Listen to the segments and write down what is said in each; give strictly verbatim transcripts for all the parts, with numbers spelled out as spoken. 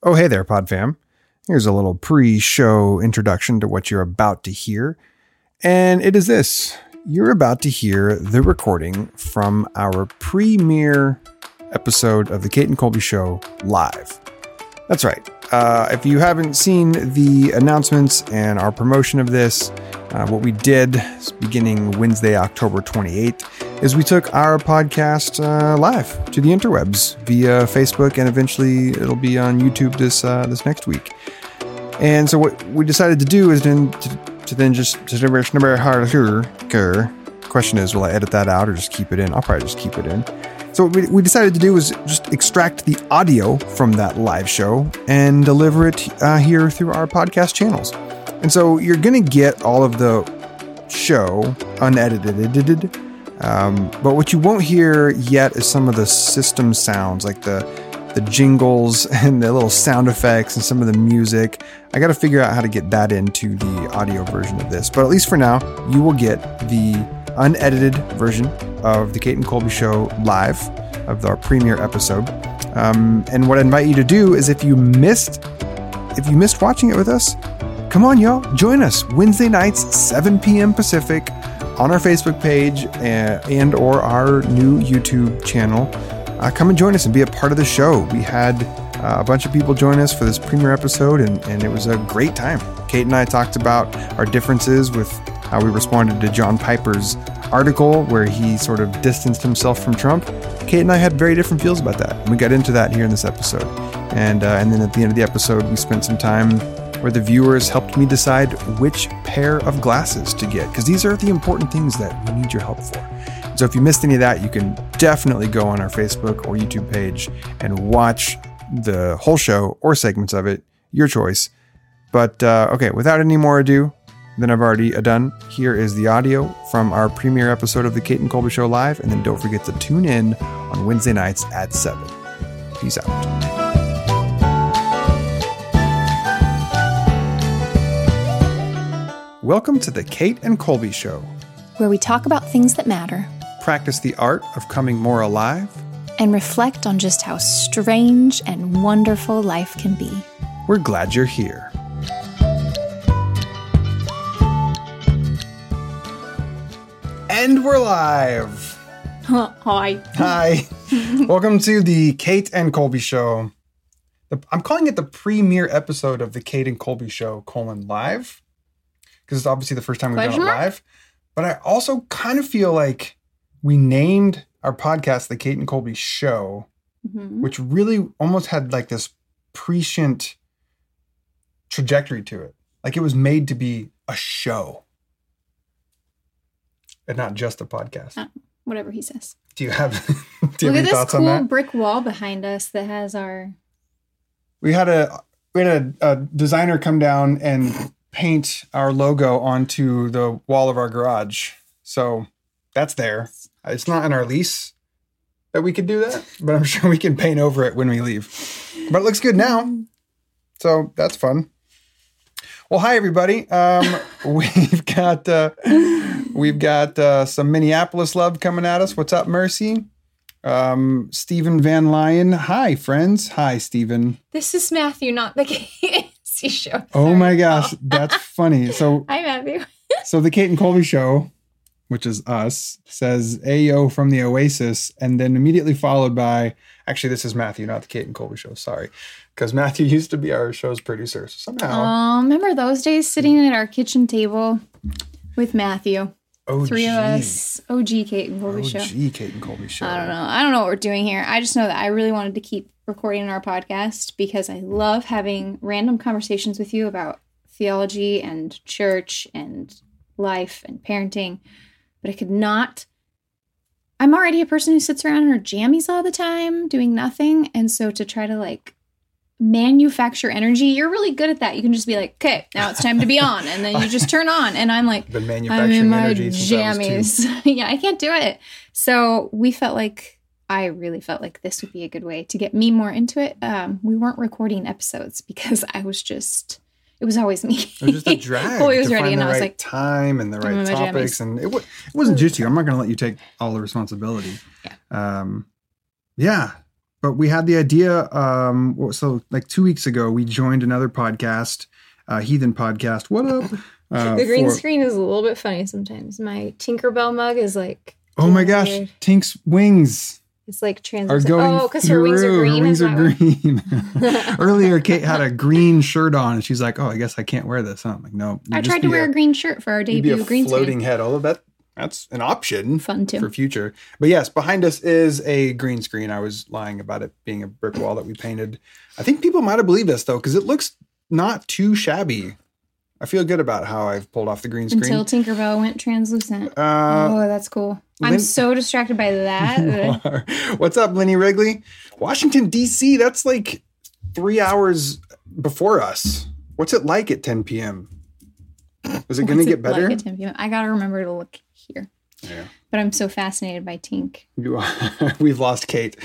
Oh, hey there, PodFam. Here's a little pre-show introduction to what you're about to hear. And it is this. You're about to hear the recording from our premiere episode of The Kate and Colby Show live. That's right. Uh, if you haven't seen the announcements and our promotion of this, uh, what we did beginning Wednesday, October twenty-eighth, is we took our podcast uh, live to the interwebs via Facebook, and eventually it'll be on YouTube this uh, this next week. And so what we decided to do is then to, to then just question is, will I edit that out or just keep it in? I'll probably just keep it in. So what we, we decided to do was just extract the audio from that live show and deliver it uh, here through our podcast channels. And so you're going to get all of the show unedited. Um, but what you won't hear yet is some of the system sounds, like the the jingles and the little sound effects and some of the music. I got to figure out how to get that into the audio version of this. But at least for now, you will get the unedited version of the Kate and Colby Show live, of our premiere episode. Um, and what I invite you to do is, if you missed, if you missed watching it with us, come on, y'all, join us Wednesday nights, seven p.m. Pacific, on our Facebook page and, and or our new YouTube channel. Uh, come and join us and be a part of the show. We had uh, a bunch of people join us for this premiere episode, and, and it was a great time. Kate and I talked about our differences with how we responded to John Piper's article where he sort of distanced himself from Trump. Kate and I had very different feels about that. We got into that here in this episode. And, uh, and then at the end of the episode, we spent some time where the viewers helped me decide which pair of glasses to get, because these are the important things that we need your help for. So if you missed any of that, you can definitely go on our Facebook or YouTube page and watch the whole show or segments of it, your choice. But uh, okay, without any more ado than I've already done, here is the audio from our premiere episode of The Kate and Colby Show live. And then don't forget to tune in on Wednesday nights at seven. Peace out. Welcome to The Kate and Colby Show, where we talk about things that matter, practice the art of coming more alive, and reflect on just how strange and wonderful life can be. We're glad you're here. And we're live. Hi. Hi. Welcome to the Kate and Colby Show. The, I'm calling it the premiere episode of the Kate and Colby Show, colon, live. Because it's obviously the first time we've done it live. But I also kind of feel like we named our podcast The Kate and Colby Show, mm-hmm. which really almost had like this prescient trajectory to it. Like it was made to be a show and not just a podcast. Uh, whatever he says. Do you have, do you Look have at any this thoughts cool on that? brick wall behind us that has our... We had a we had a, a designer come down and paint our logo onto the wall of our garage. So that's there. It's not in our lease that we could do that, but I'm sure we can paint over it when we leave. But it looks good now. So that's fun. Well, hi everybody. Um, we've got uh, we've got uh, some Minneapolis love coming at us. What's up, Mercy? Um, Stephen Van Lyon. Hi, friends. Hi, Stephen. This is Matthew, not the Kate Show. Sorry. Oh my gosh, that's funny. So hi, Matthew. So the Kate and Colby Show, which is us, says Ayo from the Oasis, and then immediately followed by, actually this is Matthew, not the Kate and Colby Show, sorry. Because Matthew used to be our show's producer, so somehow. Oh, remember those days sitting at our kitchen table with Matthew? O G. Three of us. O G Kate and Colby O G Show. O G Kate and Colby Show. I don't know. I don't know what we're doing here. I just know that I really wanted to keep recording our podcast because I love having random conversations with you about theology and church and life and parenting. But I could not. I'm already a person who sits around in her jammies all the time doing nothing. And so to try to like manufacture energy, you're really good at that. You can just be like, okay, now it's time to be on, and then you just turn on, and I'm like, Been I'm in my energy jammies. Yeah, I can't do it. So we felt like I really felt like this would be a good way to get me more into it. Um, we weren't recording episodes because I was just, it was always me. It was just a drag. Chloe was to ready, find and the I was right like, time and the I'm in right my topics, jammies. and it, w- it wasn't just you. I'm not going to let you take all the responsibility. Yeah. Um, yeah. but we had the idea. Um, so like two weeks ago, we joined another podcast, uh, Heathen Podcast. What up? Uh, the green for, screen is a little bit funny sometimes. My Tinkerbell mug is like. Oh my gosh, weird. Tink's wings. It's like Are translucent. going Oh, because her wings are through. green. Her wings is are that green. Earlier, Kate had a green shirt on, and she's like, "Oh, I guess I can't wear this." I'm like, "No." I tried to wear a, a green shirt for our you'd be debut a green floating screen. head. Although that that's an option, Fun too for future. But yes, behind us is a green screen. I was lying about it being a brick wall that we painted. I think people might have believed us though, because it looks not too shabby. I feel good about how I've pulled off the green screen. Until Tinkerbell went translucent. Uh, oh, that's cool. Lin- I'm so distracted by that. What's up, Lenny Wrigley? Washington, D C, that's like three hours before us. What's it like at ten p.m.? Is it going to get better? Like at ten p.m. I got to remember to look here. Yeah. But I'm so fascinated by Tink. You are, we've lost Kate.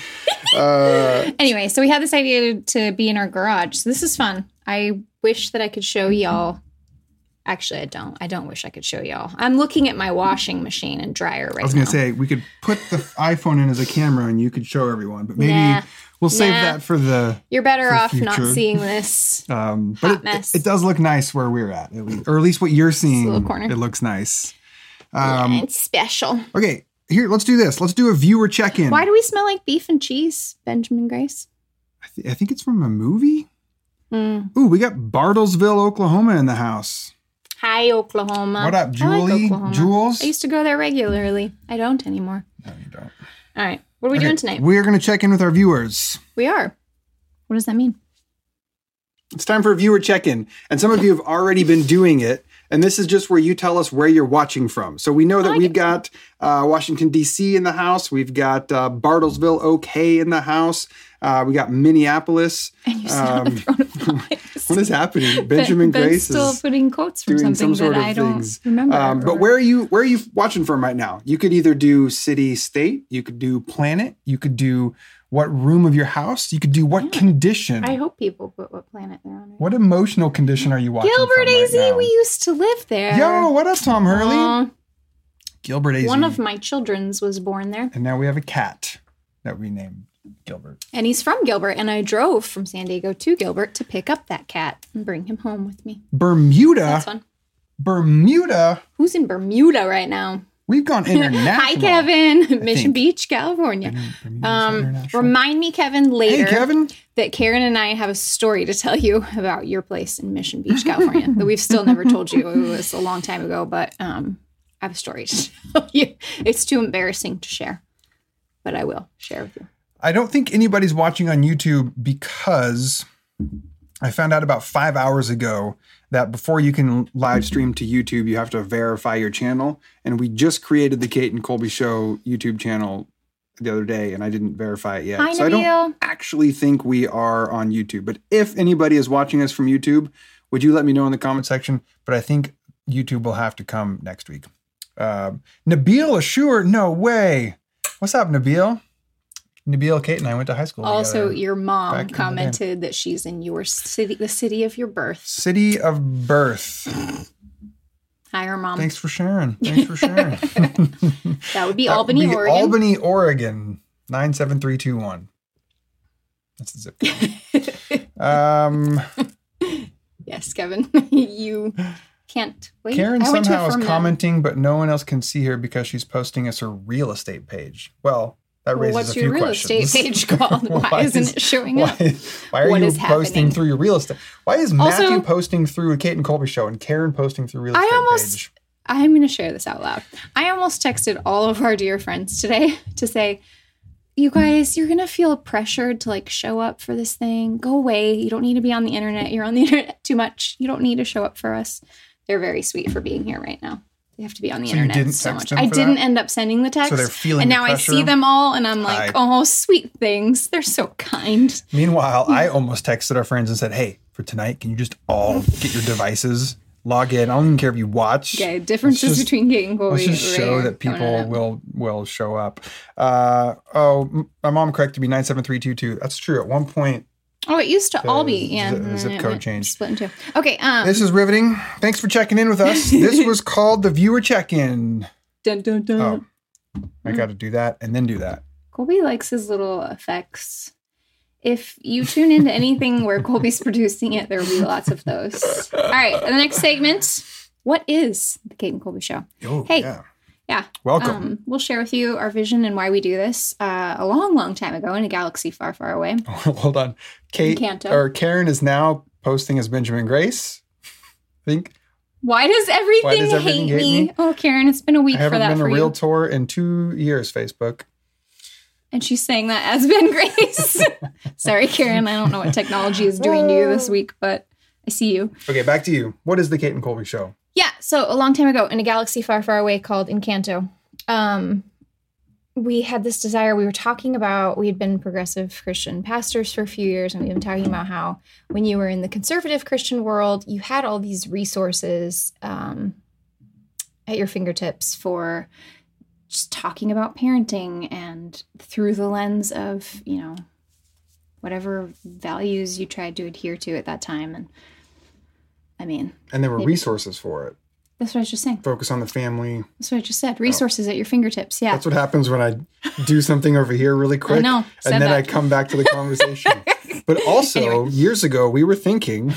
Uh, anyway, so we had this idea to, to be in our garage. So this is fun. I wish that I could show y'all. Actually, I don't. I don't wish I could show y'all. I'm looking at my washing machine and dryer right now. I was going to say, we could put the iPhone in as a camera and you could show everyone, but maybe nah, we'll save nah. that for the You're better for off future. not seeing this um, but hot it, mess. It, it does look nice where we're at, at least, or at least what you're seeing. little corner. It looks nice. Um, yeah, it's special. Okay, here, let's do this. Let's do a viewer check-in. Why do we smell like beef and cheese, Benjamin Grace? I, th- I think it's from a movie. Mm. Ooh, we got Bartlesville, Oklahoma in the house. Hi, Oklahoma. What up, I Julie? like Oklahoma. Jules? I used to go there regularly. I don't anymore. No, you don't. All right. What are we Okay, doing tonight? We're going to check in with our viewers. We are. What does that mean? It's time for a viewer check-in. And some of you have already been doing it. And this is just where you tell us where you're watching from. So we know that like we've it. got uh, Washington, D C in the house. We've got uh, Bartlesville, OK in the house. Uh, we got Minneapolis. And you sit on the Um, throne of the lights. What is happening? Benjamin Ben, Ben's Grace still is putting quotes from doing something some sort that of I don't things. remember. Um, but or- where are you? Where are you watching from right now? You could either do city, state. You could do planet. You could do what room of your house. You could do what Yeah. condition. I hope people put what planet they're on. Right What emotional condition are you watching Gilbert from right A Z, now? we used to live there. Yo, what up, Tom Hurley? Aw, Gilbert A Z. one of my children's was born there. And now we have a cat that we named Gilbert. And he's from Gilbert, and I drove from San Diego to Gilbert to pick up that cat and bring him home with me. Bermuda. That's fun. Bermuda. Who's in Bermuda right now? We've gone international. Hi, Kevin. Mission think. Beach, California. Bermuda's Um, international. remind me, Kevin, later Hey, Kevin. that Karen and I have a story to tell you about your place in Mission Beach, California, that we've still never told you. It was a long time ago, but um, I have a story to tell you. It's too embarrassing to share, but I will share with you. I don't think anybody's watching on YouTube because I found out about five hours ago that before you can live stream to YouTube, you have to verify your channel. And we just created the Kate and Colby Show YouTube channel the other day, and I didn't verify it yet. Hi, so I Nabil. don't actually think we are on YouTube. But if anybody is watching us from YouTube, would you let me know in the comment section? But I think YouTube will have to come next week. Uh, Nabil Ashur, no way. What's up, Nabil? Nabil, Kate, and I went to high school Also, together. your back in mom the day. commented that she's in your city, the city of your birth. City of birth. Hi, her mom. Thanks for sharing. Thanks for sharing. That would be That Albany, would be Oregon. Albany, Oregon. nine seven three two one. That's the zip code. um, Yes, Kevin. You can't wait. Karen I went to somehow a is firm commenting, but no one else can see her because she's posting us her real estate page. Well, that Well, raises what's a few your real questions. estate page called? Why isn't is- it showing why, up? Why are What you is posting happening? through your real estate? Why is Matthew Also- posting through a Kate and Colby show and Karen posting through real I estate almost- page? I'm going to share this out loud. I almost texted all of our dear friends today to say, you guys, you're going to feel pressured to like show up for this thing. Go away. You don't need to be on the internet. You're on the internet too much. You don't need to show up for us. They're very sweet for being here right now. They have to be on the So you internet didn't so text much. them I for didn't that? end up sending the text. So they're feeling And the now I pressure? see them all and I'm like, Hi. oh, sweet things. They're so kind. Meanwhile, I almost texted our friends and said, hey, for tonight, can you just all get your devices, log in? I don't even care if you watch. Okay, differences Let's just- between Kate and Colby. Let's just show right that coming people up. will will show up. Uh, oh, m- my mom corrected me, nine seven three two two. That's true. At one point, Oh, it used to all be. The Yeah. zip- and then zip it code went changed. Split in two. Okay. Um, this is riveting. Thanks for checking in with us. This was called the viewer check-in. dun, dun, dun. Oh, I got to do that and then do that. Colby likes his little effects. if you tune into anything where Colby's producing it, there will be lots of those. All right, the next segment. What is the Kate and Colby Show? Oh, hey, yeah. Yeah. Welcome. Um, we'll share with you our vision and why we do this uh, a long, long time ago in a galaxy far, far away. Oh, hold on. Kate Encanto. or Karen is now posting as Benjamin Grace. I think. Why does everything, Why does everything hate, hate me? me? Oh, Karen, it's been a week I haven't for that been for a you. realtor in two years, Facebook. And she's saying that as Ben Grace. Sorry, Karen. I don't know what technology is doing to you this week, but I see you. Okay, back to you. What is the Kate and Colby Show? Yeah, so a long time ago in a galaxy far, far away called Encanto, um, we had this desire. We were talking about, we had been progressive Christian pastors for a few years, and we've been talking about how when you were in the conservative Christian world, you had all these resources um, at your fingertips for just talking about parenting and through the lens of, you know, whatever values you tried to adhere to at that time. And I mean, And there were maybe. resources for it. That's what I was just saying. Focus on the family. That's what I just said. Resources oh. at your fingertips. Yeah. That's what happens when I do something over here really quick. I know. And then that. I come back to the conversation. But also, anyway. years ago, we were thinking.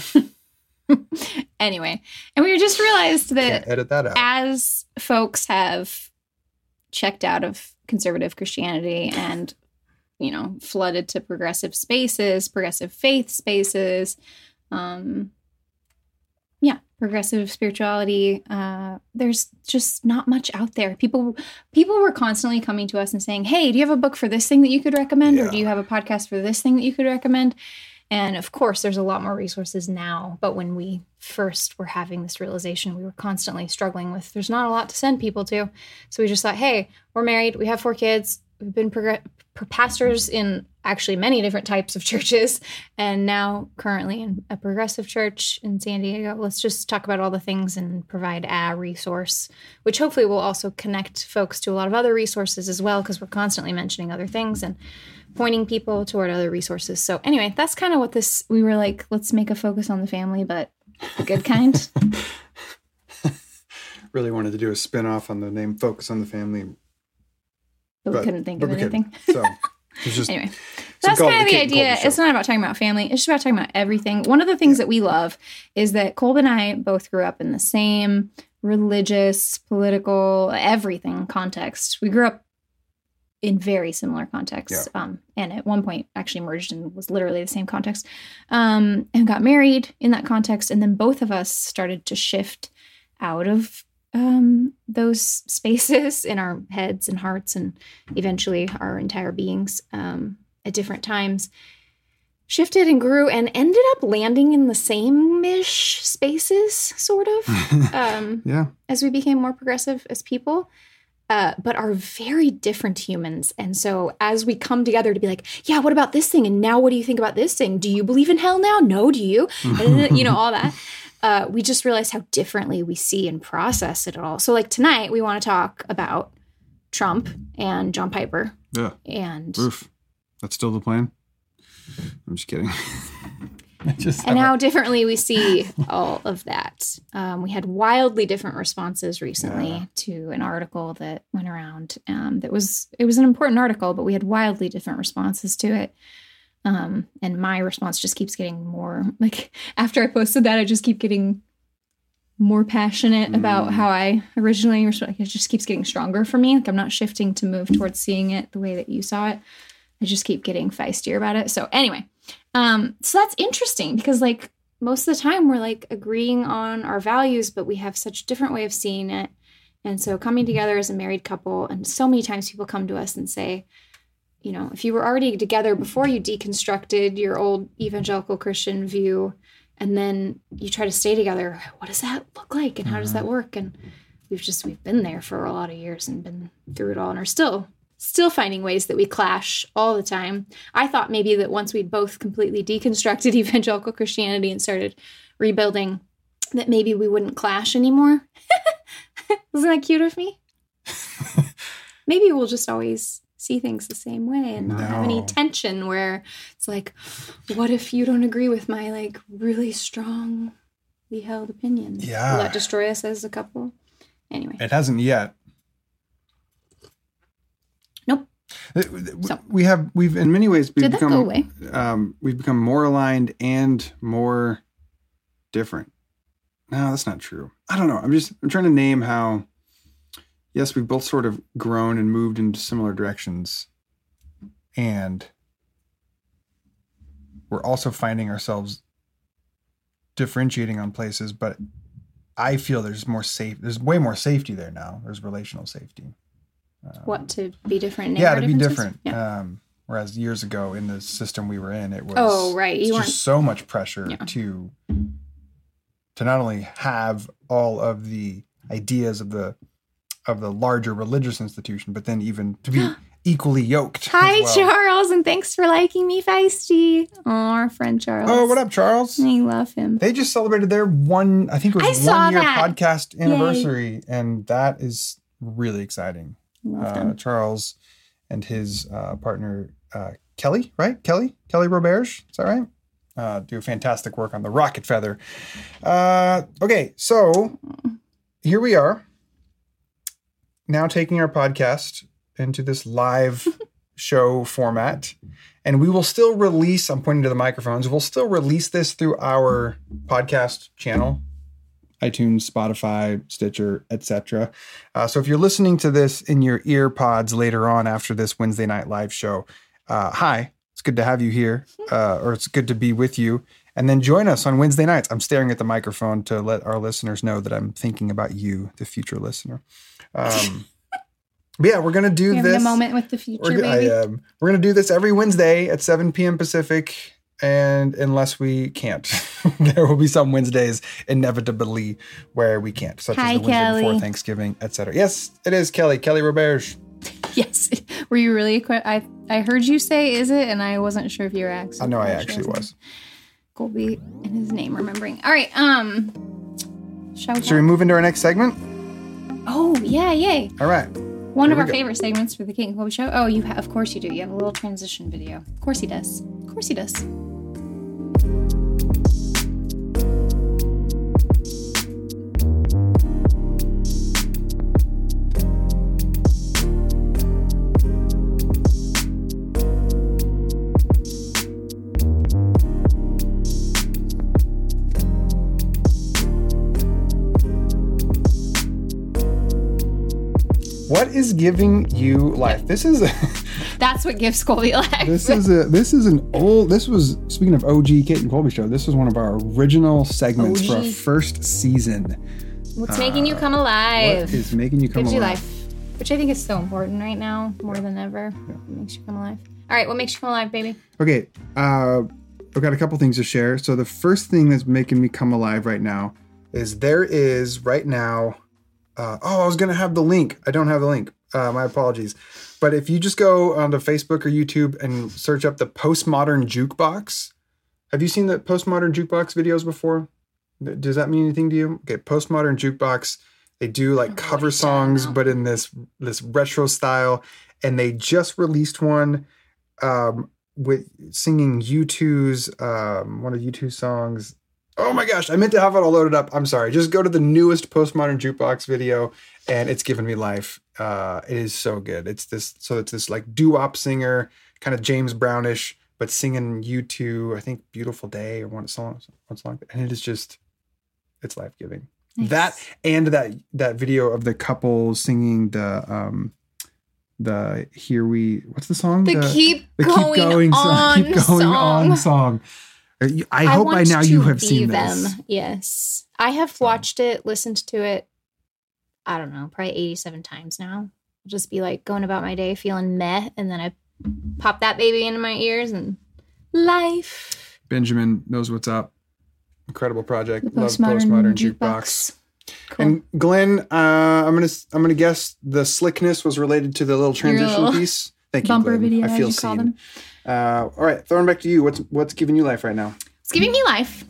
Anyway. And we just realized that Can't edit that out. As folks have checked out of conservative Christianity and, you know, flooded to progressive spaces, progressive faith spaces, um, yeah, progressive spirituality. Uh, there's just not much out there. People, people were constantly coming to us and saying, "Hey, do you have a book for this thing that you could recommend, yeah. or do you have a podcast for this thing that you could recommend?" And of course, there's a lot more resources now. But when we first were having this realization, we were constantly struggling with. There's not a lot to send people to, so we just thought, "Hey, we're married. We have four kids. We've been prog- pastors in actually many different types of churches, and now currently in a progressive church in San Diego. Let's just talk about all the things and provide a resource, which hopefully will also connect folks to a lot of other resources as well, because we're constantly mentioning other things and pointing people toward other resources." So anyway, that's kind of what this, we were like, let's make a focus on the family, but the good kind. Really wanted to do a spin-off on the name Focus on the Family. But, but we couldn't think but of anything. So it's just anyway, that's kind of the idea. It's not about talking about family. It's just about talking about everything. One of the things yeah. that we love is that Colby and I both grew up in the same religious, political, everything context. We grew up in very similar contexts. Yeah. Um, and at one point actually merged and was literally the same context, um, and got married in that context. And then both of us started to shift out of Um, those spaces in our heads and hearts, and eventually our entire beings, um, at different times, shifted and grew and ended up landing in the same-ish spaces, sort of, um, yeah. as we became more progressive as people, uh, but are very different humans. And so as we come together to be like, yeah, what about this thing? And now what do you think about this thing? Do you believe in hell now? No, do you? And, you know, all that. Uh, we just realized how differently we see and process it all. So like tonight, we want to talk about Trump and John Piper. Yeah. And Oof. That's still the plan? I'm just kidding. just and how differently we see all of that. Um, we had wildly different responses recently yeah. to an article that went around. Um, that was, it was an important article, but we had wildly different responses to it. Um, and my response just keeps getting more, like, after I posted that, I just keep getting more passionate mm. about how I originally responded. It just keeps getting stronger for me. Like, I'm not shifting to move towards seeing it the way that you saw it. I just keep getting feistier about it. So anyway, um, so that's interesting because, like, most of the time we're, like, agreeing on our values, but we have such a different way of seeing it. And so coming together as a married couple, and so many times people come to us and say, you know, if you were already together before you deconstructed your old evangelical Christian view, and then you try to stay together, what does that look like? And how does that work? And we've just, we've been there for a lot of years and been through it all and are still, still finding ways that we clash all the time. I thought maybe that once we'd both completely deconstructed evangelical Christianity and started rebuilding, that maybe we wouldn't clash anymore. Isn't that cute of me? Maybe we'll just always see things the same way and not no. have any tension where it's like, what if you don't agree with my, like, really strongly held opinion? Yeah. Will that destroy us as a couple? Anyway. It hasn't yet. Nope. So, we have we've in many ways we've did that become go away? Um, we've become more aligned and more different. No, that's not true. I don't know. I'm just I'm trying to name how. Yes, we've both sort of grown and moved into similar directions, and we're also finding ourselves differentiating on places. But I feel there's more safe. There's way more safety there now. There's relational safety. Um, What, to be different? Yeah, to be differences? different. Yeah. Um, whereas years ago in the system we were in, it was Oh, right. You just weren't- so much pressure Yeah. to to not only have all of the ideas of the of the larger religious institution, but then even to be equally yoked. Hi, as well. Charles, and thanks for liking me, Feisty. Oh, our friend Charles. Oh, what up, Charles? I love him. They just celebrated their one, I think it I was saw one year that. podcast anniversary, and that is really exciting. Love Uh, them. Charles and his uh, partner, uh, Kelly, right? Kelly? Kelly Roberge, is that right? Uh, do fantastic work on the Rocket Feather. Uh, okay, so here we are. Now taking our podcast into this live show format. And we will still release, I'm pointing to the microphones, we'll still release this through our podcast channel, iTunes, Spotify, Stitcher, et cetera. Uh, so if you're listening to this in your ear pods later on after this Wednesday night live show, uh, hi, it's good to have you here, uh, or it's good to be with you. And then join us on Wednesday nights. I'm staring at the microphone to let our listeners know that I'm thinking about you, the future listener. Um, but yeah, we're going to do You're having this. a moment with the future, We're, baby. I, um, we're going to do this every Wednesday at seven p.m. Pacific. And unless we can't, there will be some Wednesdays inevitably where we can't, such Hi, as the Wednesday Kelly. before Thanksgiving, et cetera. Yes, it is Kelly, Kelly Roberge. Yes. Were you really quick? I I heard you say, is it? And I wasn't sure if you were actually. I know I sure actually was. Colby and his name remembering. All right. Um. Shall we? Should we move into our next segment? Oh, yeah. Yay. All right. One Here of we our go. favorite segments for the Kate and Colby show. Oh, you have, of course you do. You have a little transition video. Of course he does. Of course he does. What is giving you life? This is a, That's what gives Colby life. this is a this is an old. This was speaking of O G Kate and Colby show. This was one of our original segments for our O G. first season. What's making you come alive? What is making you come Gives you alive? life, which I think is so important right now, more than ever. It makes you come alive. All right, what makes you come alive, baby? Okay, uh, I've got a couple things to share. So the first thing that's making me come alive right now is there is right now. Uh, oh, I was gonna have the link. I don't have the link. Uh, my apologies. But if you just go onto Facebook or YouTube and search up the Postmodern Jukebox, have you seen the Postmodern Jukebox videos before? Does that mean anything to you? Okay, Postmodern Jukebox. They do like cover songs, but in this this retro style, and they just released one um, with singing U two's um, one of U two's songs. Oh my gosh, I meant to have it all loaded up. I'm sorry. Just go to the newest Postmodern Jukebox video, and it's given me life. Uh, it is so good. It's this, so it's this like doo-wop singer, kind of James Brownish, but singing U two, I think Beautiful Day or one song, one song, and it is just, it's life-giving. Nice. That and that that video of the couple singing the um the Here We, what's the song? The, keep, the going Keep Going on song. Keep Going song. On song. I hope by want now you to have be seen them. this. Yes. I have So. watched it, listened to it, I don't know, probably eighty-seven times now. I'll just be like going about my day feeling meh, and then I pop that baby into my ears and life. Benjamin knows what's up. Incredible project. The Love Postmodern, Postmodern Jukebox. Jukebox. Cool. And Glenn, uh, I'm gonna I'm gonna guess the slickness was related to the little transition little piece. Thank you, bumper Glenn. video, I as feel you call seen. them. Uh, all right, throwing back to you. What's what's giving you life right now? It's giving me life.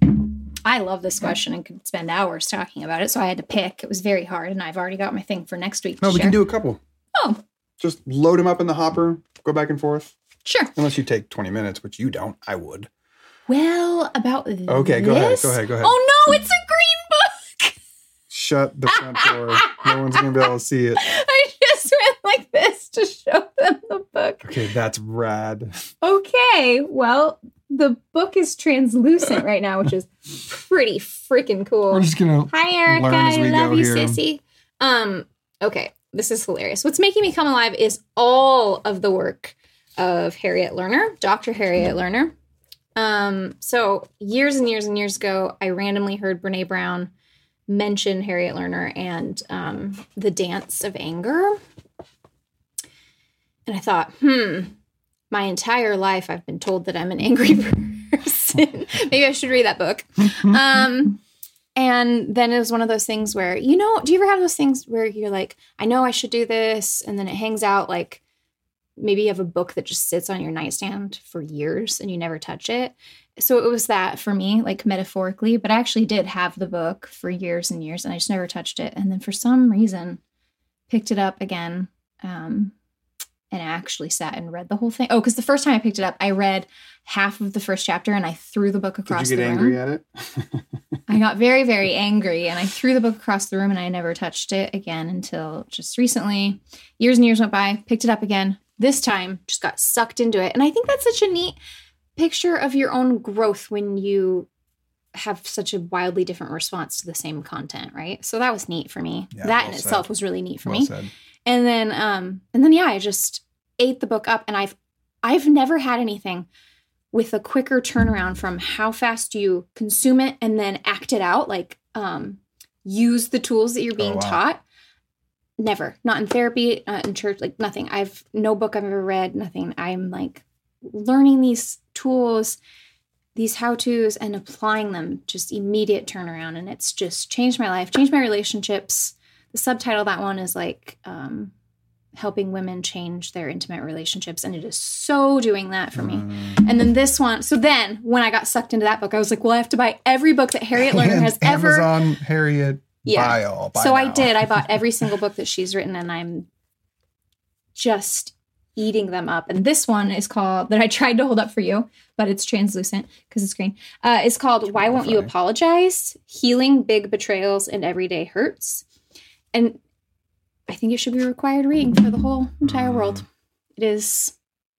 I love this question and could spend hours talking about it, so I had to pick. It was very hard, and I've already got my thing for next week. No, to we share. can do a couple. Oh, Just load them up in the hopper. Go back and forth. sure. Unless you take twenty minutes, which you don't. I would. Well, about Okay, go ahead, this- go ahead, go ahead. Oh no, it's a green book. Shut the front door. No one's gonna be able to see it. I just went like this to show them the book. Okay, that's rad. Okay, well, the book is translucent right now, which is pretty freaking cool. We're just gonna Hi, Erica. I love you, here. sissy. Um, okay, this is hilarious. What's making me come alive is all of the work of Harriet Lerner, Doctor Harriet Lerner. Um, so years and years and years ago, I randomly heard Brene Brown mention Harriet Lerner and um, the dance of anger. And I thought, hmm, my entire life I've been told that I'm an angry person. Maybe I should read that book. Um, and then it was one of those things where, you know, do you ever have those things where you're like, I know I should do this, and then it hangs out, like maybe you have a book that just sits on your nightstand for years and you never touch it. So it was that for me, like metaphorically, but I actually did have the book for years and years and I just never touched it. And then for some reason, picked it up again, um, and I actually sat and read the whole thing. Oh, because the first time I picked it up, I read half of the first chapter and I threw the book across the room. Did you get angry at it? I got very, very angry and I threw the book across the room and I never touched it again until just recently. Years and years went by, picked it up again. This time, just got sucked into it. And I think that's such a neat picture of your own growth when you have such a wildly different response to the same content, right? So that was neat for me. Yeah, that well in said. itself was really neat for Well me. said. And then, um, and then, yeah, I just ate the book up, and I've, I've never had anything with a quicker turnaround from how fast you consume it and then act it out, like, um, use the tools that you're being Oh, wow. taught. Never, not in therapy, not in church, like nothing. I've no book I've ever read, nothing. I'm like learning these tools, these how-tos, and applying them, just immediate turnaround. And it's just changed my life, changed my relationships. The subtitle of that one is like um, helping women change their intimate relationships. And it is so doing that for me. Mm. And then this one. So then when I got sucked into that book, I was like, well, I have to buy every book that Harriet Lerner has ever. Amazon, Harriet, Yeah. buy all. Buy so I now. did. I bought every single book that she's written and I'm just eating them up. And this one is called, that I tried to hold up for you, but it's translucent because it's green. Uh, it's called Why Won't You funny. Apologize? Healing Big Betrayals and Everyday Hurts. And I think it should be required reading for the whole entire world. It is.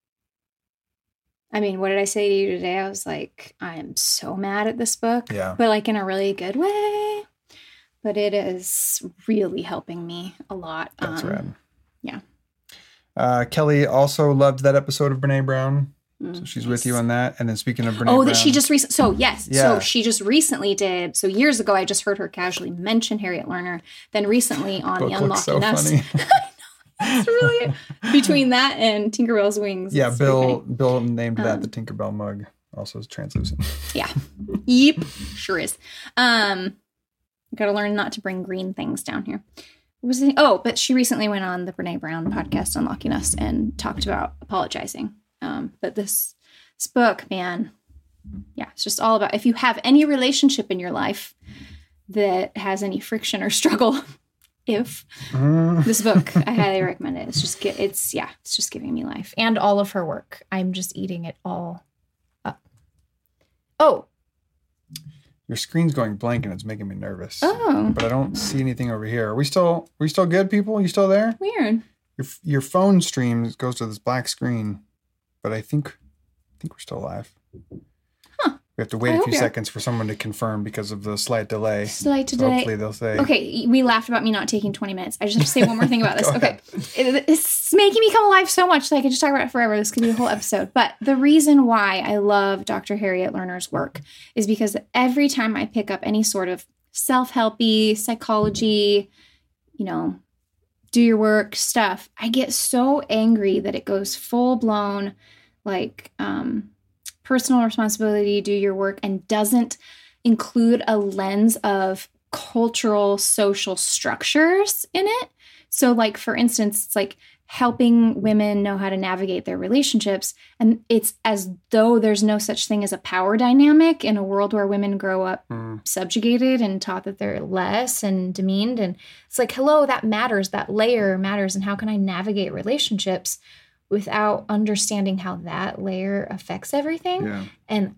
I mean, what did I say to you today? I was like, I am so mad at this book, Yeah. but like in a really good way. But it is really helping me a lot. That's um, rad. Yeah. Uh, Kelly also loved that episode of Brene Brown. mm, So she's with nice. you on that. And then speaking of Brene Oh, Brown. that she just recently. So yes, Yeah. so she just recently did. So years ago, I just heard her casually mention Harriet Lerner. Then recently on book the looks Unlocking so Us, funny. it's really between that and Tinkerbell's Wings. Yeah, it's very Bill funny. Bill named that Um, the Tinkerbell mug. Also is translucent. Yeah, yep, sure is. Um, got to learn not to bring green things down here. What was it? Oh, but she recently went on the Brene Brown podcast, Unlocking Us, and talked about apologizing. Um, but this this book, man, yeah, it's just all about if you have any relationship in your life that has any friction or struggle. If Mm. this book, I highly recommend it. It's just get it's yeah, it's just giving me life and all of her work. I'm just eating it all up. Oh, Your screen's going blank and it's making me nervous. oh, But I don't see anything over here. Are we still are we still good, people? You still there? weird. Your your phone stream goes to this black screen, but I think I think we're still live. Huh. We have to wait I a hope few we are. seconds for someone to confirm because of the slight delay. Slight So delay. hopefully they'll say, Okay, we laughed about me not taking twenty minutes. I just have to say one more thing about this. Go Okay. It, it's making me come alive so much that I could just talk about it forever. This could be a whole episode. But the reason why I love Doctor Harriet Lerner's work is because every time I pick up any sort of self-helpy, psychology, you know, do your work stuff, I get so angry that it goes full-blown like um, personal responsibility, do your work, and doesn't include a lens of cultural, social structures in it. So like, for instance, it's like helping women know how to navigate their relationships. And it's as though there's no such thing as a power dynamic in a world where women grow up Mm. subjugated and taught that they're less and demeaned. And it's like, hello, that matters. That layer matters. And how can I navigate relationships without understanding how that layer affects everything? Yeah. And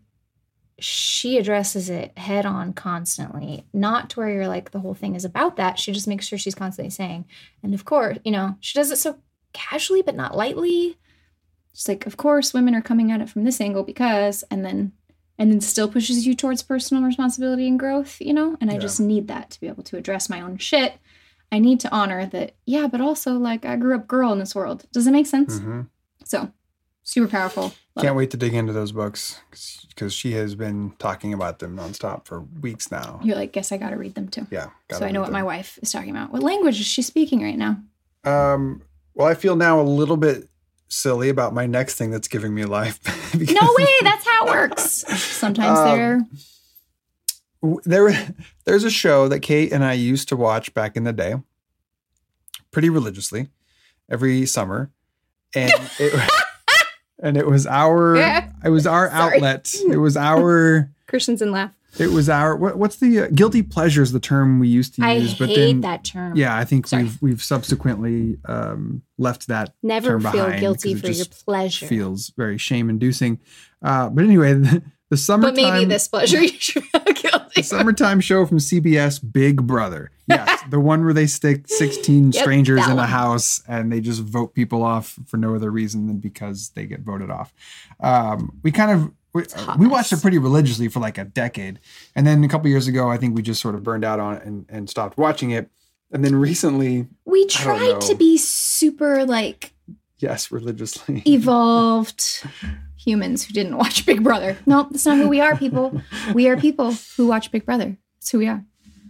she addresses it head on constantly, not to where you're like, the whole thing is about that. She just makes sure she's constantly saying, and of course, you know, she does it so casually, but not lightly. Just like, of course, women are coming at it from this angle because, and then, and then still pushes you towards personal responsibility and growth, you know? And I yeah. just need that to be able to address my own shit. I need to honor that, yeah, but also, like, I grew up girl in this world. Does it make sense? Mm-hmm. So, super powerful. Love Can't it. wait to dig into those books because she has been talking about them nonstop for weeks now. You're like, guess I got to read them too. Yeah. So I know what them. my wife is talking about. What language is she speaking right now? Um. Well, I feel now a little bit silly about my next thing that's giving me life. No way. That's how it works. Sometimes um, they're... There, there's a show that Kate and I used to watch back in the day, pretty religiously, every summer, and it, and it was our, it was our outlet. It was our Christians and laugh. It was our what, what's the uh, guilty pleasure is the term we used to I use, but hate then that term. Yeah, I think Sorry. we've we've subsequently um, left that. Never term feel behind guilty for it your pleasure. Feels very shame inducing, uh, but anyway. The, The summertime, but maybe this pleasure you should feel guilty. The summertime show from C B S, Big Brother. Yes, the one where they stick sixteen Yep, strangers in one. a house and they just vote people off for no other reason than because they get voted off. Um, we kind of we, uh, we watched it pretty religiously for like a decade, and then a couple years ago, I think we just sort of burned out on it and, and stopped watching it. And then recently, we tried to be super like yes, religiously evolved. Humans who didn't watch Big Brother. No, that's not who we are, people. We are people who watch Big Brother. That's who we are.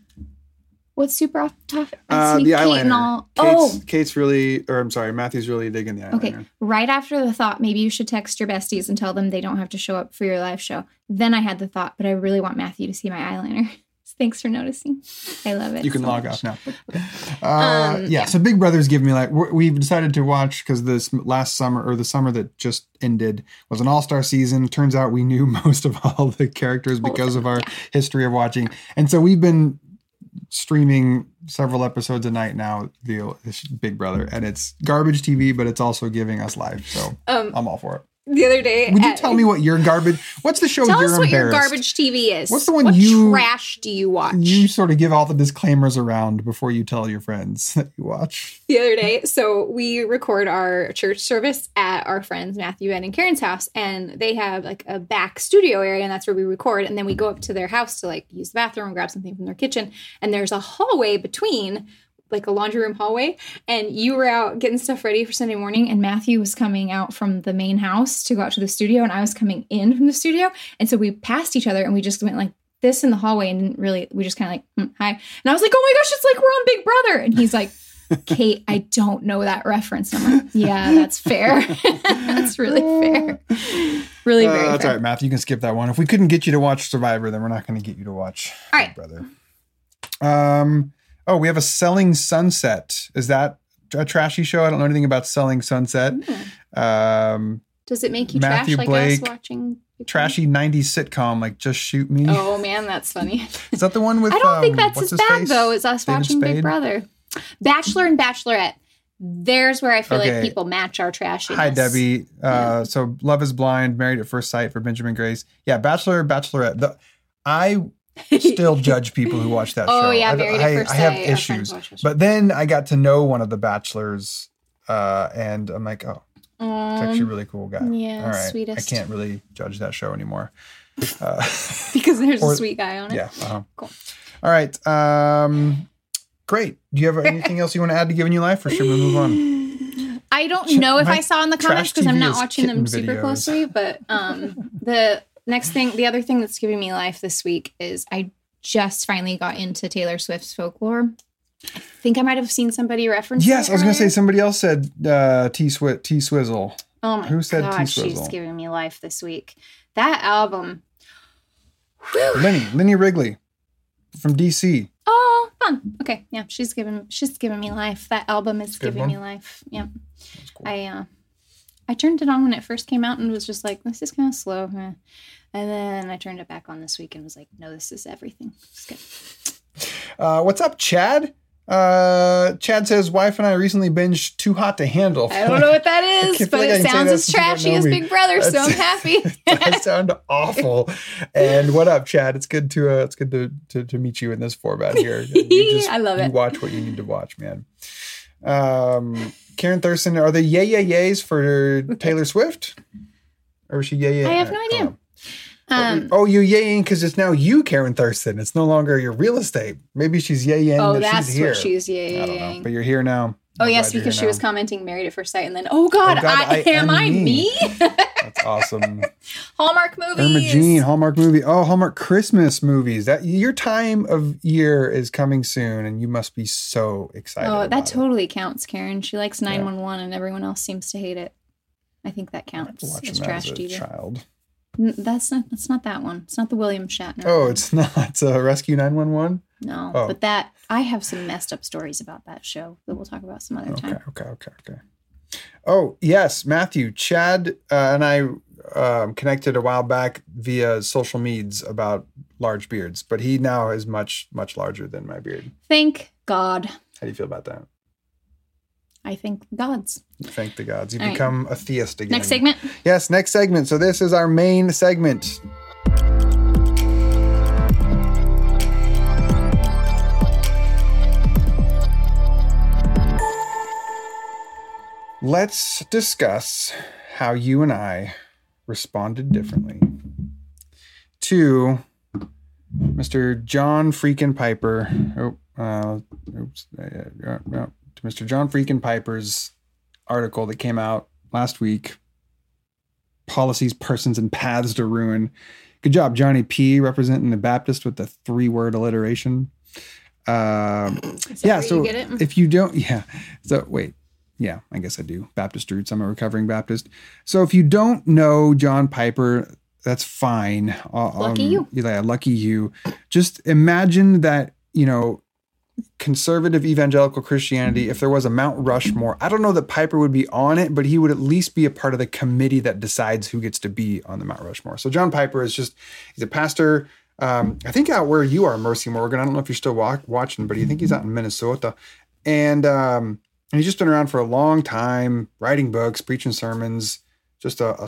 What's super off topic? Uh, the Kate eyeliner. And all. Kate's, oh, Kate's really, or I'm sorry, Matthew's really digging the eyeliner. Okay, right after the thought, maybe you should text your besties and tell them they don't have to show up for your live show. Then I had the thought, but I really want Matthew to see my eyeliner. Thanks for noticing. I love it. You can so log much. off now. Uh, um, yeah, yeah. so Big Brother's giving me like, we're, we've decided to watch because this last summer or the summer that just ended was an all-star season. Turns out we knew most of all the characters because of our yeah. history of watching. And so we've been streaming several episodes a night now, the Big Brother. And it's garbage T V, but it's also giving us life. So um, I'm all for it. The other day, would you at, tell me what your garbage? What's the show tell you're us what your embarrassed? garbage T V is. What's the one what you trash do you watch? You sort of give all the disclaimers around before you tell your friends that you watch. The other day, so we record our church service at our friends Matthew, Ed, and Karen's house, and they have like a back studio area, and that's where we record. And then we go up to their house to like use the bathroom and grab something from their kitchen. And there's a hallway between. Like a laundry room hallway, and you were out getting stuff ready for Sunday morning, and Matthew was coming out from the main house to go out to the studio, and I was coming in from the studio, and so we passed each other, and we just went like this in the hallway, and didn't really, we just kind of like, hm, hi, and I was like, oh my gosh, it's like we're on Big Brother, and he's like, Kate, I don't know that reference. And I'm like, yeah, that's fair. That's really fair. Really very uh, That's fair. all right, Matthew, you can skip that one. If we couldn't get you to watch Survivor, then we're not going to get you to watch all Big right. Brother. Um... Oh, we have a Selling Sunset. Is that a trashy show? I don't know anything about Selling Sunset. Mm. Um, Does it make you Matthew trash Blake, like us watching? Trashy nineties sitcom like Just Shoot Me. Oh, man, that's funny. Is that the one with I don't um, think that's what's as his bad, face? though, as us David watching Spade? Big Brother. Bachelor and Bachelorette. There's where I feel Okay. like people match our trashiness. Hi, Debbie. Uh, Yeah. So Love is Blind, Married at First Sight for Benjamin Grace. Yeah, Bachelor, Bachelorette. The, I still judge people who watch that Oh, show. yeah, I, Married I, at First I have Sight. Our friends issues. watch that show. But then I got to know one of the Bachelors, uh, and I'm like, oh, he's actually a really cool guy. yeah, All right. sweetest. I can't really judge that show anymore. Uh, Because there's or- a sweet guy on it. yeah. Uh-huh. Cool. All right. Um, great. Do you have anything else you want to add to Giving You Life, or should we move on? I don't know if My I saw in the comments trash because I'm T V not is watching them kitten super videos. closely, but um, the next thing, the other thing that's giving me life this week is I just finally got into Taylor Swift's Folklore. I think I might have seen somebody reference Yes, it I was going to say earlier. somebody else said uh, T Swi- T Swizzle. Oh my Who said gosh, she's T-Swizzle? giving me life this week. That album. Whew. Lenny, Lenny Wrigley from D C. Oh, fun. Okay, yeah, she's giving she's giving me life. That album is Good giving one. me life. Yeah, Cool. I uh, I turned it on when it first came out and was just like, this is kind of slow. eh. And then I turned it back on this week and was like, no, this is everything. It's good. Uh, what's up, Chad? Uh, Chad says, wife and I recently binged Too Hot to Handle. I don't know what that is, feel but like I it can say sounds that as since you don't trashy know as me. Big Brother, so I'm That's- happy. That sound awful. And what up, Chad? It's good to uh, it's good to, to to meet you in this format here. You just, I love you it. watch what you need to watch, man. Um, Karen Thurston, are they yay yay yays for Taylor Swift? Or is she yay yay? I have no idea. Oh, Um, oh you're yaying because it's now you, Karen Thurston. It's no longer your real estate. Maybe she's yaying oh, that that's she's here. what she's yaying. I don't know, but you're here now. Oh, I'm yes, glad you're because she here was now. commenting Married at First Sight, and then, oh, God, Oh, God, I, I am am I me. me? That's awesome. Hallmark movies. Irma Jean, Hallmark movie. Oh, Hallmark Christmas movies. That your time of year is coming soon, and you must be so excited. Oh, about that it. totally counts, Karen. She likes Yeah. nine one one, and everyone else seems to hate it. I think that I counts was watching as that trash as a T V. child. N- That's not. That's not that one. It's not the William Shatner. Oh, one. it's not. It's a Rescue nine one one. No, Oh. but that I have some messed up stories about that show that we'll talk about some other Okay, time. okay, okay, okay. Oh, yes, Matthew, Chad uh, and I um, connected a while back via social medias about large beards, but he now is much, much larger than my beard. Thank God. How do you feel about that? I think gods. Thank the gods. You All right. become a theist again. Next segment. Yes, next segment. So this is our main segment. Let's discuss how you and I responded differently to Mister John Freakin' Piper. Oh, uh, oops. Uh, uh, uh, to Mister John Freakin' Piper's article that came out last week. Policies, persons, and paths to ruin. Good job, Johnny P, representing the Baptist with the three-word alliteration. Um, Is that yeah, where so you get it? if you don't, yeah. So wait, yeah, I guess I do. Baptist roots. I'm a recovering Baptist. So if you don't know John Piper, that's fine. Uh, Lucky um, you. Yeah, lucky you. Just imagine that, you know, conservative evangelical Christianity, if there was a Mount Rushmore, I don't know that Piper would be on it, but he would at least be a part of the committee that decides who gets to be on the Mount Rushmore. So John Piper is just, he's a pastor, um, I think out where you are, Mercy Morgan. I don't know if you're still walk, watching, but I think he's out in Minnesota. And, um, and he's just been around for a long time, writing books, preaching sermons, just a, a,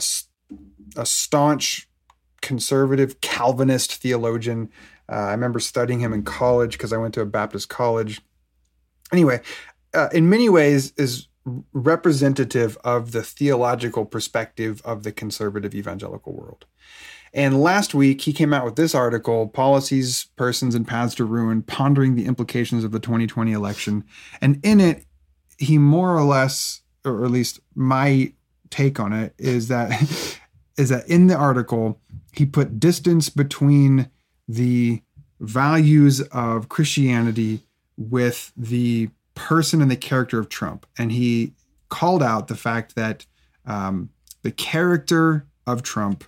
a staunch conservative Calvinist theologian. Uh, I remember studying him in college because I went to a Baptist college. Anyway, uh, in many ways is representative of the theological perspective of the conservative evangelical world. And last week, he came out with this article, Policies, Persons, and Paths to Ruin, Pondering the Implications of the twenty twenty Election. And in it, he more or less, or at least my take on it, is that is that in the article, he put distance between the values of Christianity with the person and the character of Trump. And he called out the fact that um, the character of Trump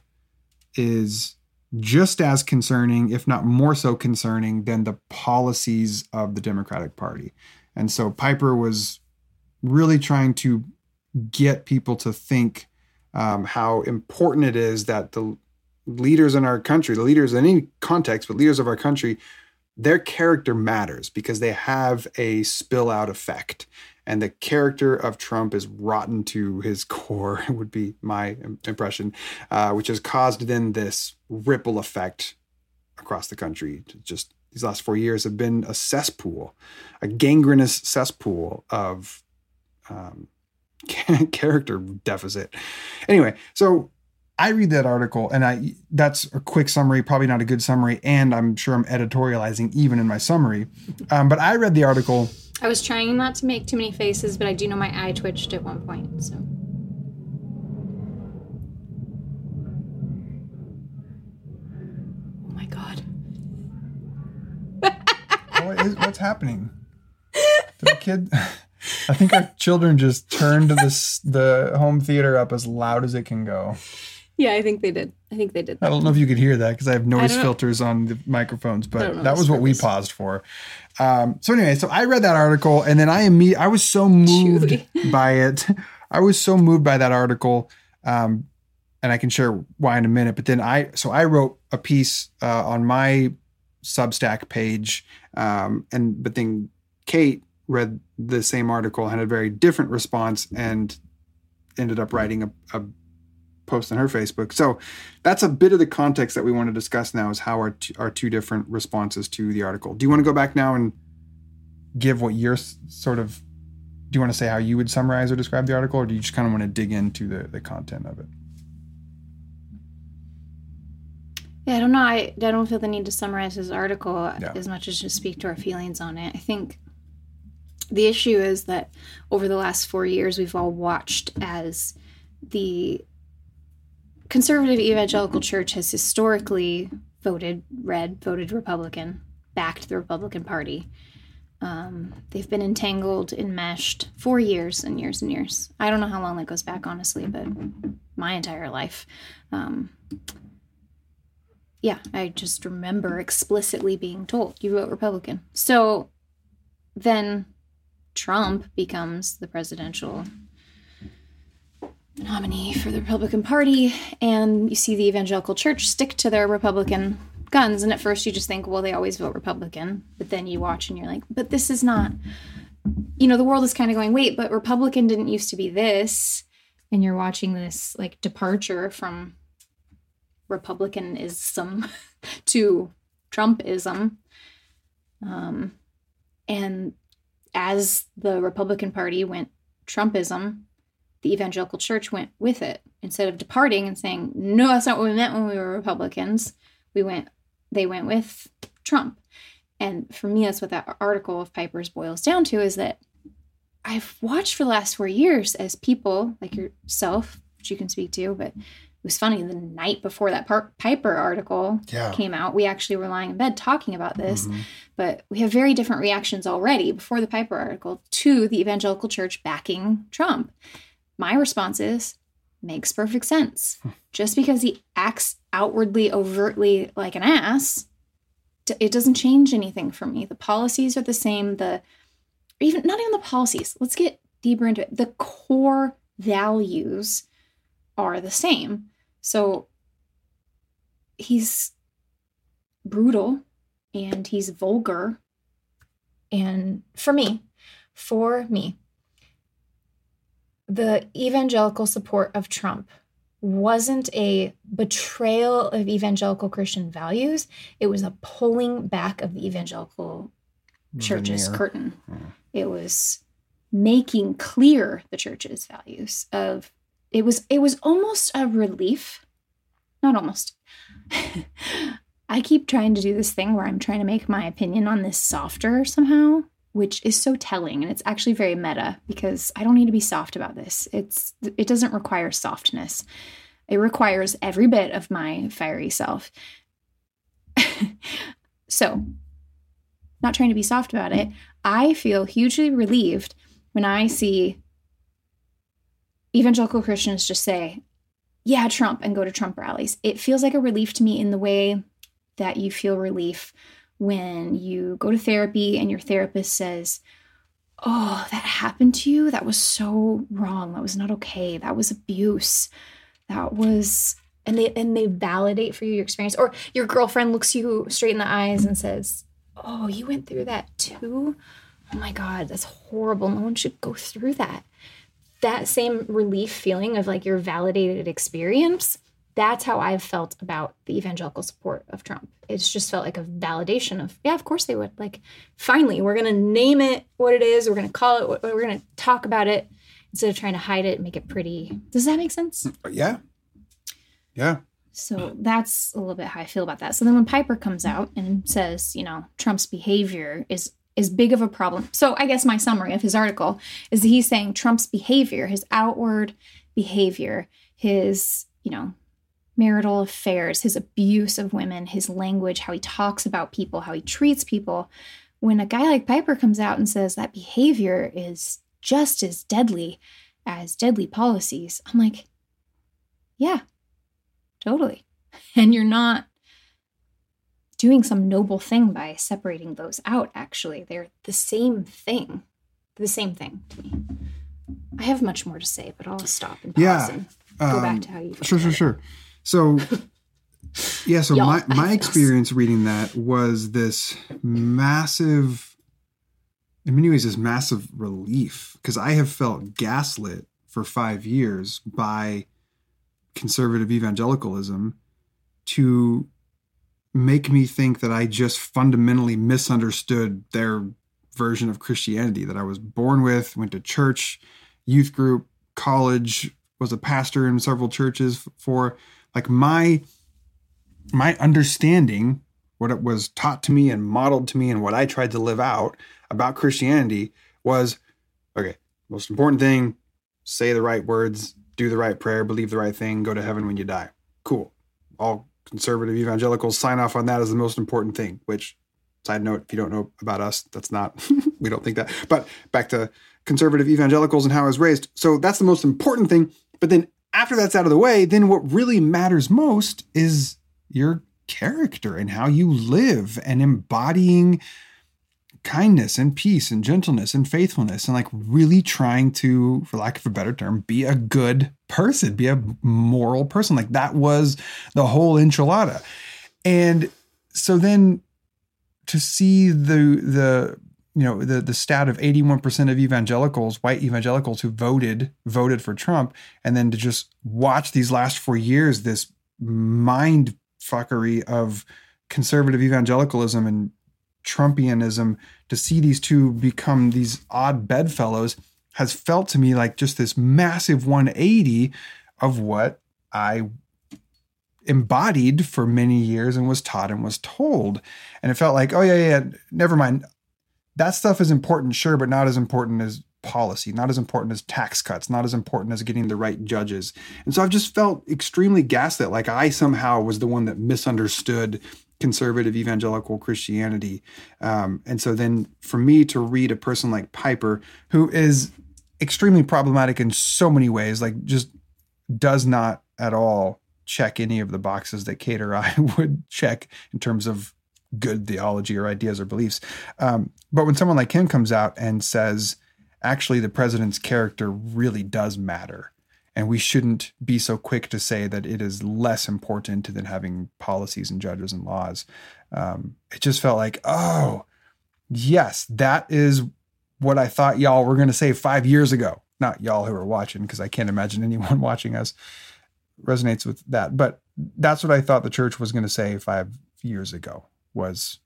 is just as concerning, if not more so concerning, than the policies of the Democratic Party. And so Piper was really trying to get people to think um, how important it is that the leaders in our country, the leaders in any context, but leaders of our country, their character matters because they have a spill out effect. And the character of Trump is rotten to his core, would be my impression, uh, which has caused then this ripple effect across the country. Just these last four years have been a cesspool, a gangrenous cesspool of um, character deficit. Anyway, so I read that article and I that's a quick summary, probably not a good summary, and I'm sure I'm editorializing even in my summary. Um, but I read the article. I was trying not to make too many faces, but I do know my eye twitched at one point. So. Oh my God. What is, what's happening? Did the kid? I think our children just turned this the home theater up as loud as it can go. Yeah, I think they did. I think they did. I don't know if you could hear that because I have noise I don't know. filters on the microphones, I but don't know that this was what we purpose. paused for. Um, so anyway, so I read that article and then I imme- I was so moved Chewy. by it. I was so moved by that article. Um, and I can share why in a minute, but then I, so I wrote a piece uh, on my Substack page. Um, and, but then Kate read the same article and had a very different response and ended up writing a, a post on her Facebook. So that's a bit of the context that we want to discuss now is how our, t- our two different responses to the article. Do you want to go back now and give what your s- sort of do you want to say how you would summarize or describe the article, or do you just kind of want to dig into the, the content of it? Yeah, I don't know. I, I don't feel the need to summarize his article Yeah. as much as just speak to our feelings on it. I think the issue is that over the last four years, we've all watched as the conservative evangelical church has historically voted red, voted Republican, backed the Republican Party. Um, they've been entangled, enmeshed for years and years and years. I don't know how long that goes back, honestly, but my entire life. Um, yeah, I just remember explicitly being told, you vote Republican. So then Trump becomes the presidential nominee for the Republican Party, and you see the evangelical church stick to their Republican guns. And at first you just think, well, they always vote Republican. But then you watch and you're like, but this is not, you know, the world is kind of going, wait, but Republican didn't used to be this. And you're watching this like departure from Republicanism to Trumpism. Um, and as the Republican Party went Trumpism, the evangelical church went with it. Instead of departing and saying, no, that's not what we meant when we were Republicans, we went, they went with Trump. And for me, that's what that article of Piper's boils down to, is that I've watched for the last four years as people like yourself, which you can speak to, but it was funny, the night before that Piper article yeah. came out, we actually were lying in bed talking about this, mm-hmm. but we have very different reactions already before the Piper article to the evangelical church backing Trump. My response is, makes perfect sense. Just because he acts outwardly, overtly like an ass, it doesn't change anything for me. The policies are the same. The even not even the policies. Let's get deeper into it. The core values are the same. So he's brutal and he's vulgar. And for me, for me, the evangelical support of Trump wasn't a betrayal of evangelical Christian values. It was a pulling back of the evangelical church's Veneer. curtain. Yeah. It was making clear the church's values of, it was, it was almost a relief. Not almost. I keep trying to do this thing where I'm trying to make my opinion on this softer somehow, which is so telling. And it's actually very meta because I don't need to be soft about this. It's, it doesn't require softness. It requires every bit of my fiery self. So, not trying to be soft about it, I feel hugely relieved when I see evangelical Christians just say, yeah, Trump, and go to Trump rallies. It feels like a relief to me in the way that you feel relief when you go to therapy and your therapist says, oh, that happened to you? That was so wrong. That was not okay. That was abuse. That was, and they, and they validate for you your experience. Or your girlfriend looks you straight in the eyes and says, oh, you went through that too? Oh my God, that's horrible. No one should go through that. That same relief feeling of like your validated experience, that's how I've felt about the evangelical support of Trump. It's just felt like a validation of, yeah, of course they would. Like, finally, we're going to name it what it is. We're going to call it, we're going to talk about it instead of trying to hide it and make it pretty. Does that make sense? Yeah. Yeah. So that's a little bit how I feel about that. So then when Piper comes out and says, you know, Trump's behavior is is big of a problem. So I guess my summary of his article is that he's saying Trump's behavior, his outward behavior, his, you know, marital affairs, his abuse of women, his language, how he talks about people, how he treats people. When a guy like Piper comes out and says that behavior is just as deadly as deadly policies, I'm like, yeah, totally. And you're not doing some noble thing by separating those out, actually. They're the same thing. The same thing to me. I have much more to say, but I'll stop and pause yeah, and go um, back to how you feel. Sure, sure, it. sure. So, yeah, so Y'all, my, my I experience reading that was this massive, in many ways, this massive relief, because I have felt gaslit for five years by conservative evangelicalism to make me think that I just fundamentally misunderstood their version of Christianity that I was born with, went to church, youth group, college, was a pastor in several churches for. Like my, my understanding, what it was taught to me and modeled to me and what I tried to live out about Christianity was, okay, most important thing, say the right words, do the right prayer, believe the right thing, go to heaven when you die. Cool. All conservative evangelicals sign off on that as the most important thing, which, side note, if you don't know about us, that's not, we don't think that. But back to conservative evangelicals and how I was raised. So that's the most important thing. But then after that's out of the way, then what really matters most is your character and how you live and embodying kindness and peace and gentleness and faithfulness and like really trying to, for lack of a better term, be a good person, be a moral person. Like that was the whole enchilada. And so then to see the, the, you know, the, the stat of eighty-one percent of evangelicals, white evangelicals who voted, voted for Trump, and then to just watch these last four years, this mind fuckery of conservative evangelicalism and Trumpianism, to see these two become these odd bedfellows has felt to me like just this massive one eighty of what I embodied for many years and was taught and was told. And it felt like, oh yeah, yeah, never mind. That stuff is important, sure, but not as important as policy, not as important as tax cuts, not as important as getting the right judges. And so I've just felt extremely gaslit, like I somehow was the one that misunderstood conservative evangelical Christianity. Um, and so then for me to read a person like Piper, who is extremely problematic in so many ways, like just does not at all check any of the boxes that Kate or I would check in terms of good theology or ideas or beliefs. Um, but when someone like him comes out and says, actually, the president's character really does matter, and we shouldn't be so quick to say that it is less important than having policies and judges and laws. Um, it just felt like, oh, yes, that is what I thought y'all were going to say five years ago. Not y'all who are watching, because I can't imagine anyone watching us resonates with that. But that's what I thought the church was going to say five years ago was,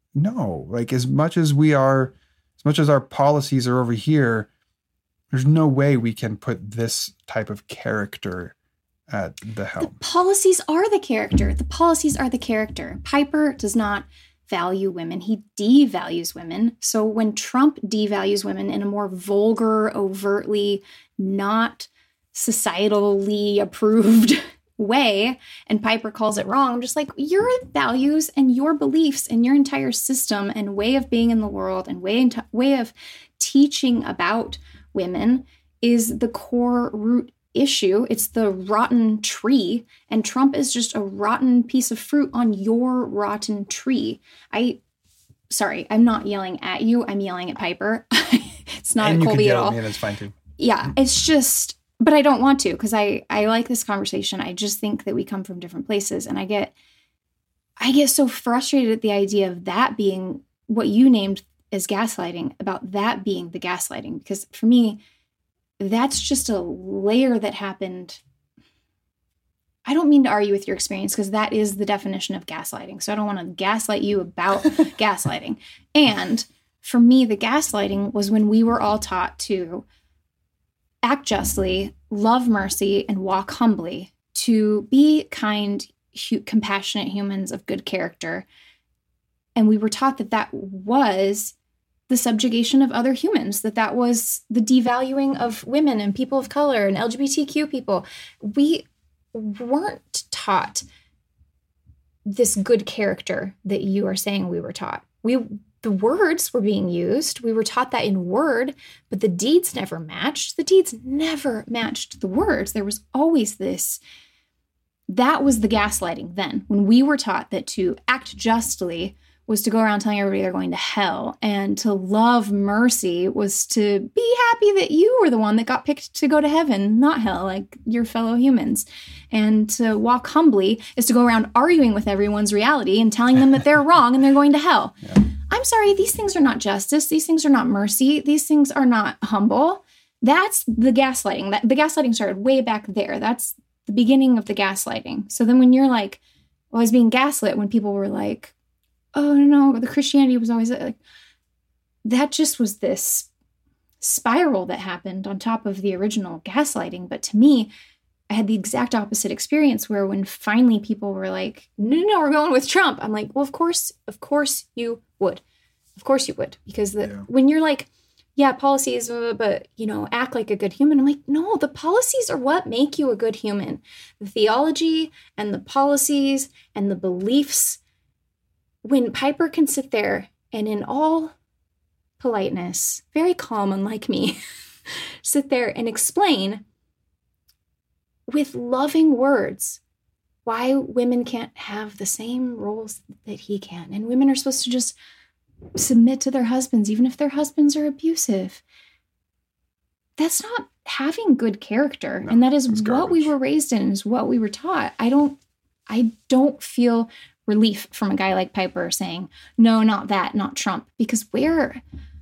no, like as much as we are, as much as our policies are over here, there's no way we can put this type of character at the helm. The policies are the character. The policies are the character. Piper does not value women. He devalues women. So when Trump devalues women in a more vulgar, overtly not societally approved way, and Piper calls it wrong, I'm just like, your values and your beliefs and your entire system and way of being in the world and way, into, way of teaching about women is the core root issue. It's the rotten tree, and Trump is just a rotten piece of fruit on your rotten tree. I, sorry, I'm not yelling at you. I'm yelling at Piper. It's not and at Colby at all. And it's fine too. Yeah, it's just, but I don't want to, because I, I like this conversation. I just think that we come from different places, and I get, I get so frustrated at the idea of that being what you named as gaslighting, about that being the gaslighting, because for me, that's just a layer that happened. I don't mean to argue with your experience, because that is the definition of gaslighting. So I don't want to gaslight you about gaslighting. And for me, the gaslighting was when we were all taught to act justly, love mercy, and walk humbly, to be kind, hu- compassionate humans of good character. And we were taught that that was the subjugation of other humans, that that was the devaluing of women and people of color and L G B T Q people. We weren't taught this good character that you are saying we were taught. We, the words were being used. We were taught that in word, but the deeds never matched. The deeds never matched the words. There was always this. That was the gaslighting then, when we were taught that to act justly was to go around telling everybody they're going to hell, and to love mercy was to be happy that you were the one that got picked to go to heaven, not hell, like your fellow humans. And to walk humbly is to go around arguing with everyone's reality and telling them that they're wrong and they're going to hell. Yeah. I'm sorry, these things are not justice. These things are not mercy. These things are not humble. That's the gaslighting. That the gaslighting started way back there. That's the beginning of the gaslighting. So then when you're like, well, I was being gaslit when people were like, oh, no, no, the Christianity was always like, that just was this spiral that happened on top of the original gaslighting. But to me, I had the exact opposite experience where when finally people were like, no, no, no, we're going with Trump. I'm like, well, of course, of course you would. Of course you would. Because the, yeah. when you're like, yeah, policies, but, you know, act like a good human. I'm like, no, the policies are what make you a good human. The theology and the policies and the beliefs. When Piper can sit there and in all politeness, very calm, unlike me, sit there and explain with loving words why women can't have the same roles that he can. And women are supposed to just submit to their husbands, even if their husbands are abusive. That's not having good character. No, and that is what we were raised in, is what we were taught. I don't, I don't feel relief from a guy like Piper saying, no, not that, not Trump. Because where,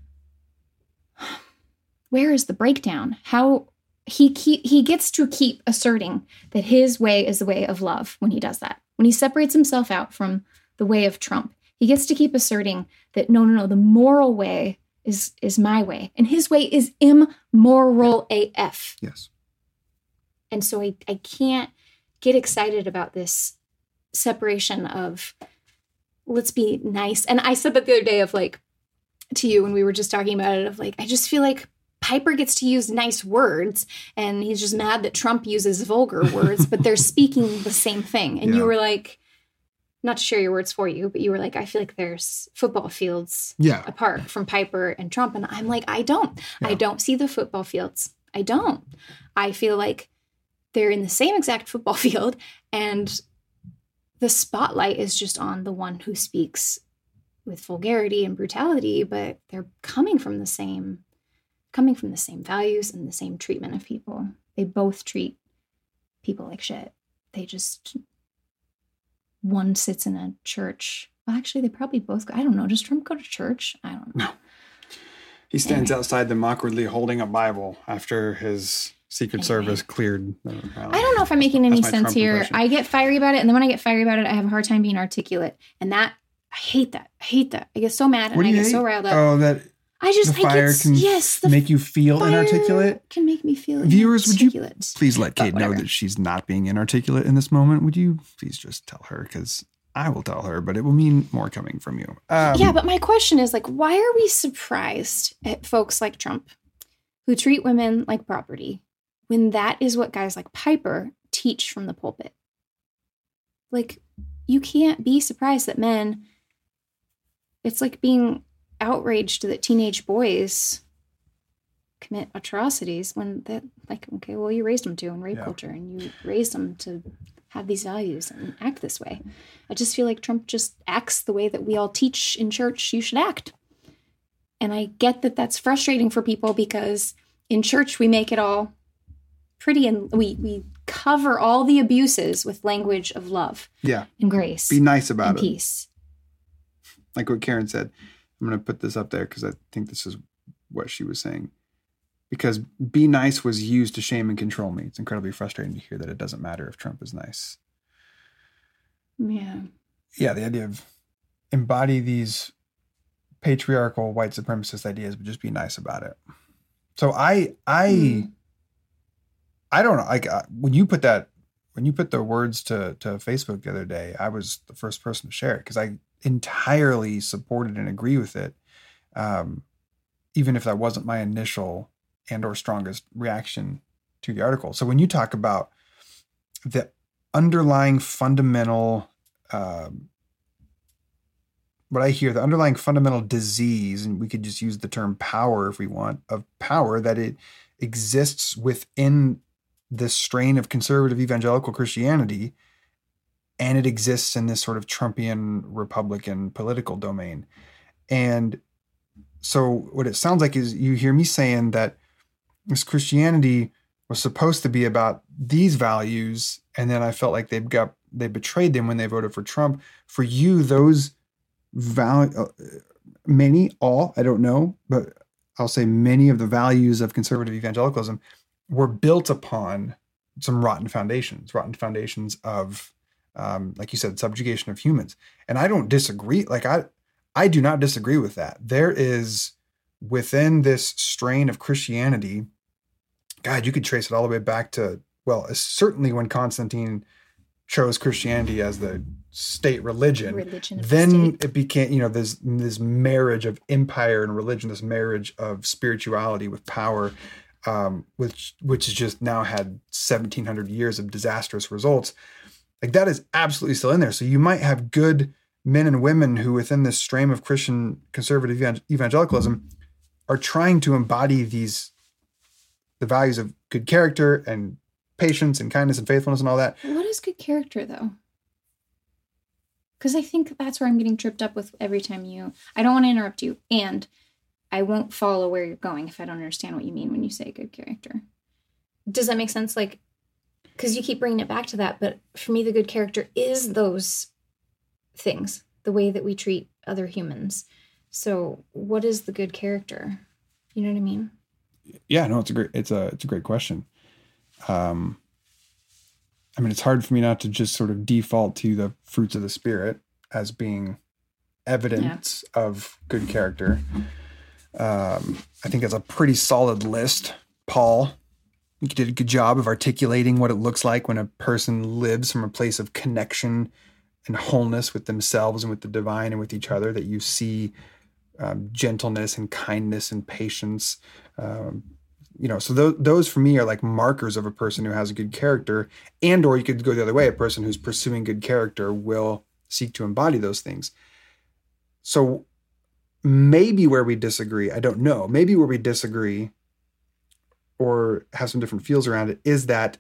where is the breakdown? How he keep, he gets to keep asserting that his way is the way of love when he does that. When he separates himself out from the way of Trump, he gets to keep asserting that, no, no, no, the moral way is is my way. And his way is immoral yeah. A F. Yes. And so I, I can't get excited about this separation of, let's be nice. And I said that the other day of like, to you when we were just talking about it, of like, I just feel like Piper gets to use nice words and he's just mad that Trump uses vulgar words, but they're speaking the same thing. And yeah. you were like, not to share your words for you, but you were like, I feel like there's football fields yeah. apart from Piper and Trump. And I'm like, I don't. Yeah. I don't see the football fields. I don't. I feel like they're in the same exact football field, and the spotlight is just on the one who speaks with vulgarity and brutality, but they're coming from the same, coming from the same values and the same treatment of people. They both treat people like shit. They just... One sits in a church. Well, actually, they probably both go. I don't know. Does Trump go to church? I don't know. No. He stands anyway. outside them awkwardly holding a Bible after his Secret anyway. Service cleared. The, uh, I don't know if I'm making any sense Trump here. Impression. I get fiery about it. And then when I get fiery about it, I have a hard time being articulate. And that, I hate that. I hate that. I get so mad what and I get hate? so riled up. Oh, that... I just, the fire I get, can yes, the make you feel fire inarticulate. Can make me feel Viewers, would you inarticulate. Please let Kate know that she's not being inarticulate in this moment? Would you please just tell her? Because I will tell her, but it will mean more coming from you. Um, yeah, but my question is, like, why are we surprised at folks like Trump who treat women like property when that is what guys like Piper teach from the pulpit? Like, you can't be surprised that men, it's like being outraged that teenage boys commit atrocities when that, like, okay, well, you raised them to in rape yeah. culture, and you raised them to have these values and act this way. I just feel like Trump just acts the way that we all teach in church you should act. And I get that that's frustrating for people because in church we make it all pretty and we we cover all the abuses with language of love yeah. and grace. Be nice about and it. Peace. Like what Karen said. I'm going to put this up there because I think this is what she was saying. Because be nice was used to shame and control me. It's incredibly frustrating to hear that it doesn't matter if Trump is nice. Yeah. Yeah, the idea of embody these patriarchal white supremacist ideas, but just be nice about it. So I, I, mm. I don't know. Like uh, when you put that, when you put the words to to Facebook the other day, I was the first person to share it because I entirely supported and agree with it, um, even if that wasn't my initial and or strongest reaction to the article. So when you talk about the underlying fundamental, um, what I hear, the underlying fundamental disease, and we could just use the term power if we want, of power, that it exists within this strain of conservative evangelical Christianity, and it exists in this sort of Trumpian Republican political domain. And so what it sounds like is you hear me saying that this Christianity was supposed to be about these values, and then I felt like they got they betrayed them when they voted for Trump. For you, those value, uh, many, all, I don't know, but I'll say many of the values of conservative evangelicalism were built upon some rotten foundations, rotten foundations of, um, like you said, subjugation of humans. And I don't disagree. Like I, I do not disagree with that. There is within this strain of Christianity, God, you could trace it all the way back to, well, certainly when Constantine chose Christianity as the state religion, religion of then the state. It became, you know, this, this marriage of empire and religion, this marriage of spirituality with power, um, which, which has just now had seventeen hundred years of disastrous results. Like that is absolutely still in there. So you might have good men and women who within this stream of Christian conservative evangelicalism are trying to embody these the values of good character and patience and kindness and faithfulness and all that. What is good character, though? Because I think that's where I'm getting tripped up with every time you... I don't want to interrupt you, and I won't follow where you're going if I don't understand what you mean when you say good character. Does that make sense? Like, because you keep bringing it back to that, but for me, the good character is those things, the way that we treat other humans. So what is the good character? You know what I mean? Yeah, no, it's a great, it's a, it's a great question. Um, I mean, it's hard for me not to just sort of default to the fruits of the Spirit as being evidence yeah. of good character. Um, I think it's a pretty solid list. Paul, you did a good job of articulating what it looks like when a person lives from a place of connection and wholeness with themselves and with the divine and with each other, that you see um, gentleness and kindness and patience. Um, you know, so th- those for me are like markers of a person who has a good character, and, or you could go the other way. A person who's pursuing good character will seek to embody those things. So maybe where we disagree, I don't know, maybe where we disagree or have some different feels around it is that,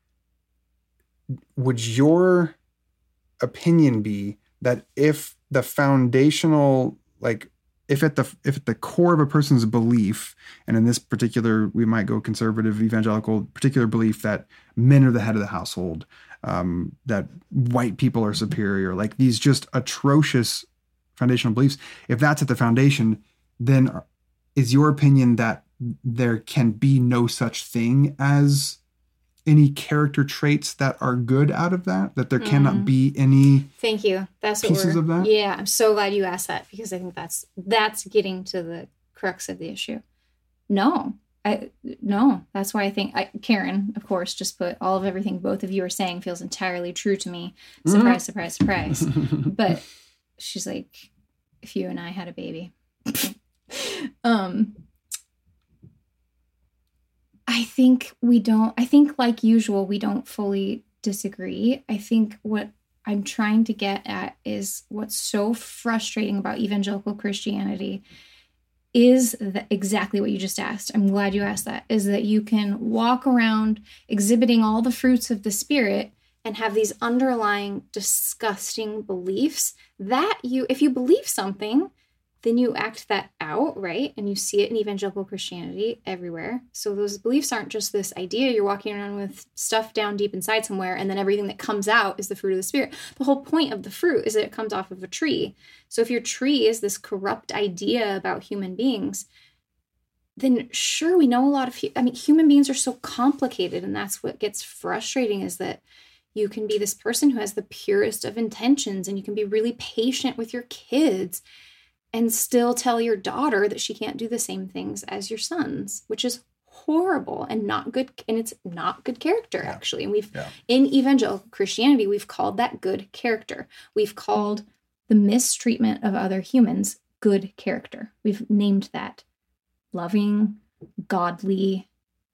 would your opinion be that if the foundational, like if at the if at the core of a person's belief, and in this particular, we might go conservative, evangelical, particular belief that men are the head of the household, um, that white people are superior, like these just atrocious foundational beliefs, if that's at the foundation, then is your opinion that there can be no such thing as any character traits that are good out of that, that there mm. cannot be any Thank you. That's what pieces we're, of that? Yeah, I'm so glad you asked that, because I think that's that's getting to the crux of the issue. No, I no. That's why I think I, Karen, of course, just put all of everything both of you are saying feels entirely true to me. Surprise, mm. surprise, surprise. But she's like, if you and I had a baby. um. I think we don't, I think like usual, we don't fully disagree. I think what I'm trying to get at is what's so frustrating about evangelical Christianity is that exactly what you just asked. I'm glad you asked that, is that you can walk around exhibiting all the fruits of the Spirit and have these underlying disgusting beliefs that you, if you believe something, then you act that out, right? And you see it in evangelical Christianity everywhere. So those beliefs aren't just this idea you're walking around with stuff down deep inside somewhere, and then everything that comes out is the fruit of the Spirit. The whole point of the fruit is that it comes off of a tree. So if your tree is this corrupt idea about human beings, then sure, we know a lot of, I mean, human beings are so complicated, and that's what gets frustrating, is that you can be this person who has the purest of intentions, and you can be really patient with your kids, and still tell your daughter that she can't do the same things as your sons, which is horrible and not good. And it's not good character, yeah. actually. And we've, yeah. in evangelical Christianity, we've called that good character. We've called the mistreatment of other humans good character. We've named that loving, godly,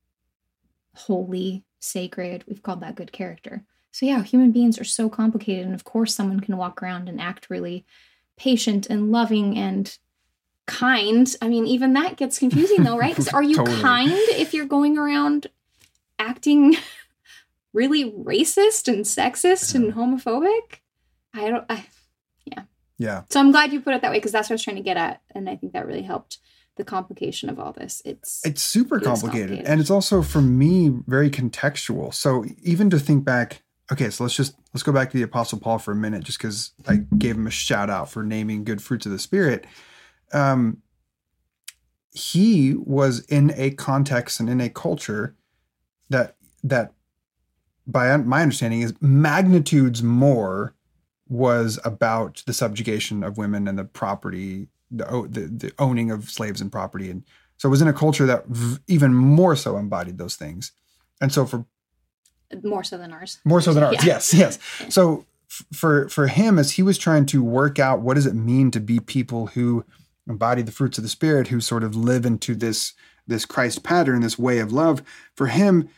holy, sacred. We've called that good character. So yeah, human beings are so complicated. And of course, someone can walk around and act really patient and loving and kind. I mean, even that gets confusing though, right? Because are you totally. kind if you're going around acting really racist and sexist yeah. and homophobic? I don't, I, yeah. Yeah. So I'm glad you put it that way, because that's what I was trying to get at. And I think that really helped the complication of all this. It's it's super complicated. complicated. And it's also, for me, very contextual. So even to think back, okay, so let's just, let's go back to the Apostle Paul for a minute, just because I gave him a shout out for naming good fruits of the Spirit. Um, he was in a context and in a culture that, that by my understanding is magnitudes more was about the subjugation of women and the property the, the, the owning of slaves and property. And so it was in a culture that v- even more so embodied those things. And so for more so than ours, more so than ours. Yeah. Yes. Yes. So f- for, for him, as he was trying to work out, what does it mean to be people who embody the fruits of the Spirit, who sort of live into this, this Christ pattern, this way of love, for him,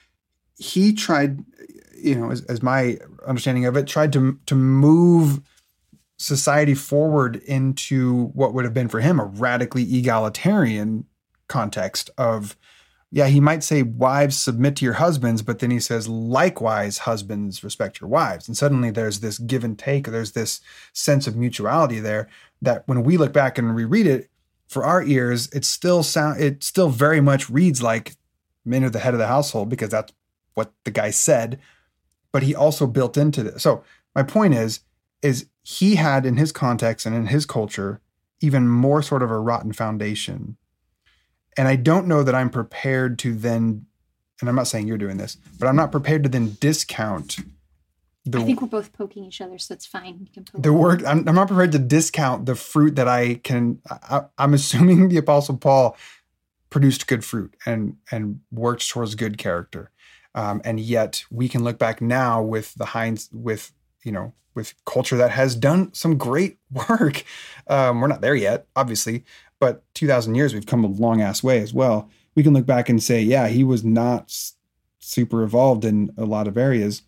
he tried, you know, as, as my understanding of it, tried to, to move society forward into what would have been for him a radically egalitarian context of, yeah, he might say, wives, submit to your husbands, but then he says, likewise, husbands, respect your wives. And suddenly there's this give and take, there's this sense of mutuality there that when we look back and reread it, for our ears, it still sound, it still very much reads like men are the head of the household because that's what the guy said, but he also built into this. So my point is, is he had in his context and in his culture, even more sort of a rotten foundation. And I don't know that I'm prepared to then, and I'm not saying you're doing this, but I'm not prepared to then discount the, I think we're both poking each other, so it's fine. You can poke the work. I'm, I'm not prepared to discount the fruit that I can, I, I'm assuming the Apostle Paul produced good fruit and, and worked towards good character. Um, and yet we can look back now with the hinds, with, you know, with culture that has done some great work. Um, we're not there yet, obviously, but two thousand years, we've come a long ass way as well. We can look back and say, yeah, he was not s- super evolved in a lot of areas.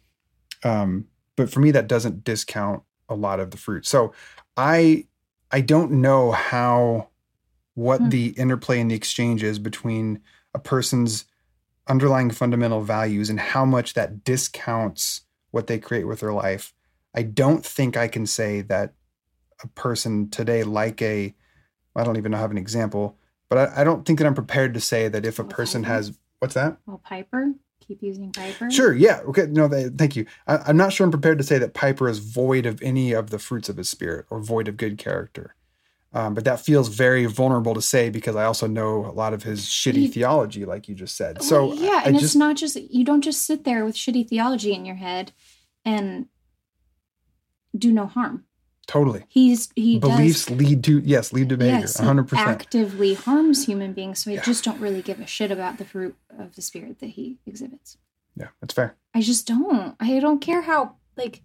Um, but for me, that doesn't discount a lot of the fruit. So I, I don't know how, what hmm. the interplay and the exchange is between a person's underlying fundamental values and how much that discounts what they create with their life. I don't think I can say that a person today, like a, I don't even know, have an example, but I, I don't think that I'm prepared to say that if a person has, what's that? Well, Piper, keep using Piper. Sure. Yeah. Okay. No, they, thank you. I, I'm not sure I'm prepared to say that Piper is void of any of the fruits of his spirit or void of good character. Um, but that feels very vulnerable to say because I also know a lot of his shitty he, theology, like you just said. So well, yeah. I, And I it's just, not just, you don't just sit there with shitty theology in your head and do no harm. Totally. He's he beliefs does, lead to yes lead to behavior. Yes, one hundred percent actively harms human beings. So I yeah. just don't really give a shit about the fruit of the Spirit that he exhibits. Yeah, that's fair. I just don't. I don't care how, like,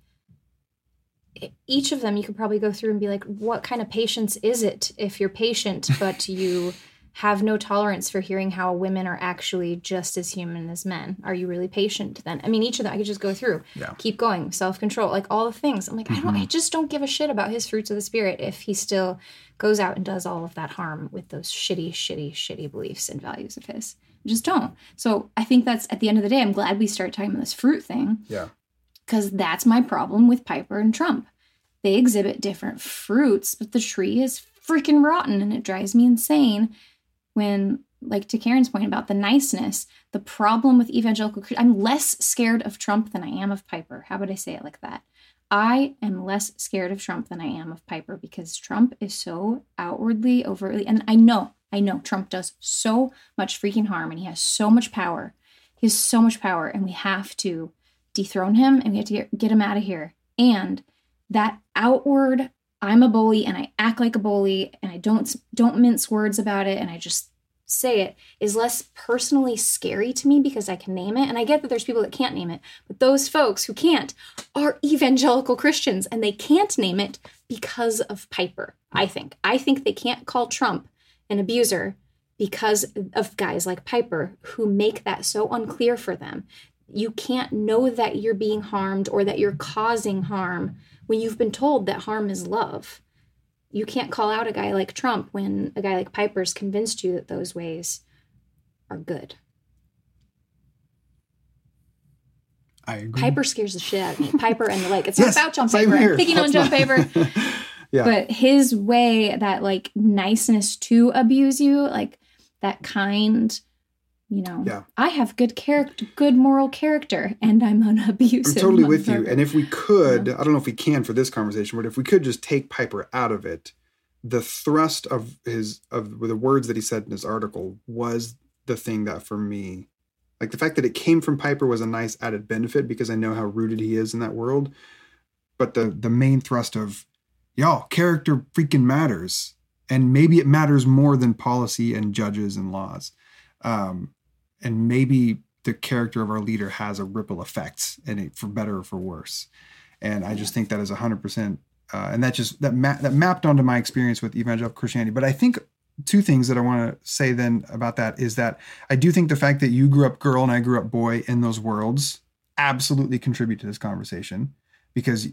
each of them you could probably go through and be like, what kind of patience is it if you're patient but you have no tolerance for hearing how women are actually just as human as men? Are you really patient then? I mean, each of them I could just go through. Yeah. Keep going. Self-control, like all the things. I'm like, mm-hmm. I don't I just don't give a shit about his fruits of the Spirit if he still goes out and does all of that harm with those shitty, shitty, shitty beliefs and values of his. I just don't. So I think that's, at the end of the day, I'm glad we start talking about this fruit thing. Yeah. Because that's my problem with Piper and Trump. They exhibit different fruits, but the tree is freaking rotten, and it drives me insane when, like to Karen's point about the niceness, the problem with evangelical, I'm less scared of Trump than I am of Piper. How would I say it like that? I am less scared of Trump than I am of Piper because Trump is so outwardly, overtly, and I know, I know Trump does so much freaking harm and he has so much power. He has so much power and we have to dethrone him and we have to get, get him out of here. And that outward, I'm a bully and I act like a bully and I don't don't mince words about it and I just say it, is less personally scary to me because I can name it. And I get that there's people that can't name it, but those folks who can't are evangelical Christians and they can't name it because of Piper, I think. I think they can't call Trump an abuser because of guys like Piper who make that so unclear for them. You can't know that you're being harmed or that you're causing harm when you've been told that harm is love. You can't call out a guy like Trump when a guy like Piper's convinced you that those ways are good. I agree. Piper scares the shit out of me. Piper and the like. It's yes, not about John Piper. I'm picking on John Piper. Yeah. But his way, that like niceness to abuse you, like that kind, you know, yeah. I have good character, good moral character, and I'm an abusive. I'm totally with you. And if we could, yeah. I don't know if we can for this conversation, but if we could just take Piper out of it, the thrust of his, of the words that he said in his article was the thing that for me, like the fact that it came from Piper was a nice added benefit because I know how rooted he is in that world. But the the main thrust of, y'all, character freaking matters. And maybe it matters more than policy and judges and laws. Um, and maybe the character of our leader has a ripple effect, and it for better or for worse. And I just think that is one hundred percent. Uh, and that just that ma- that mapped onto my experience with evangelical Christianity. But I think two things that I want to say then about that is that I do think the fact that you grew up girl and I grew up boy in those worlds absolutely contribute to this conversation, because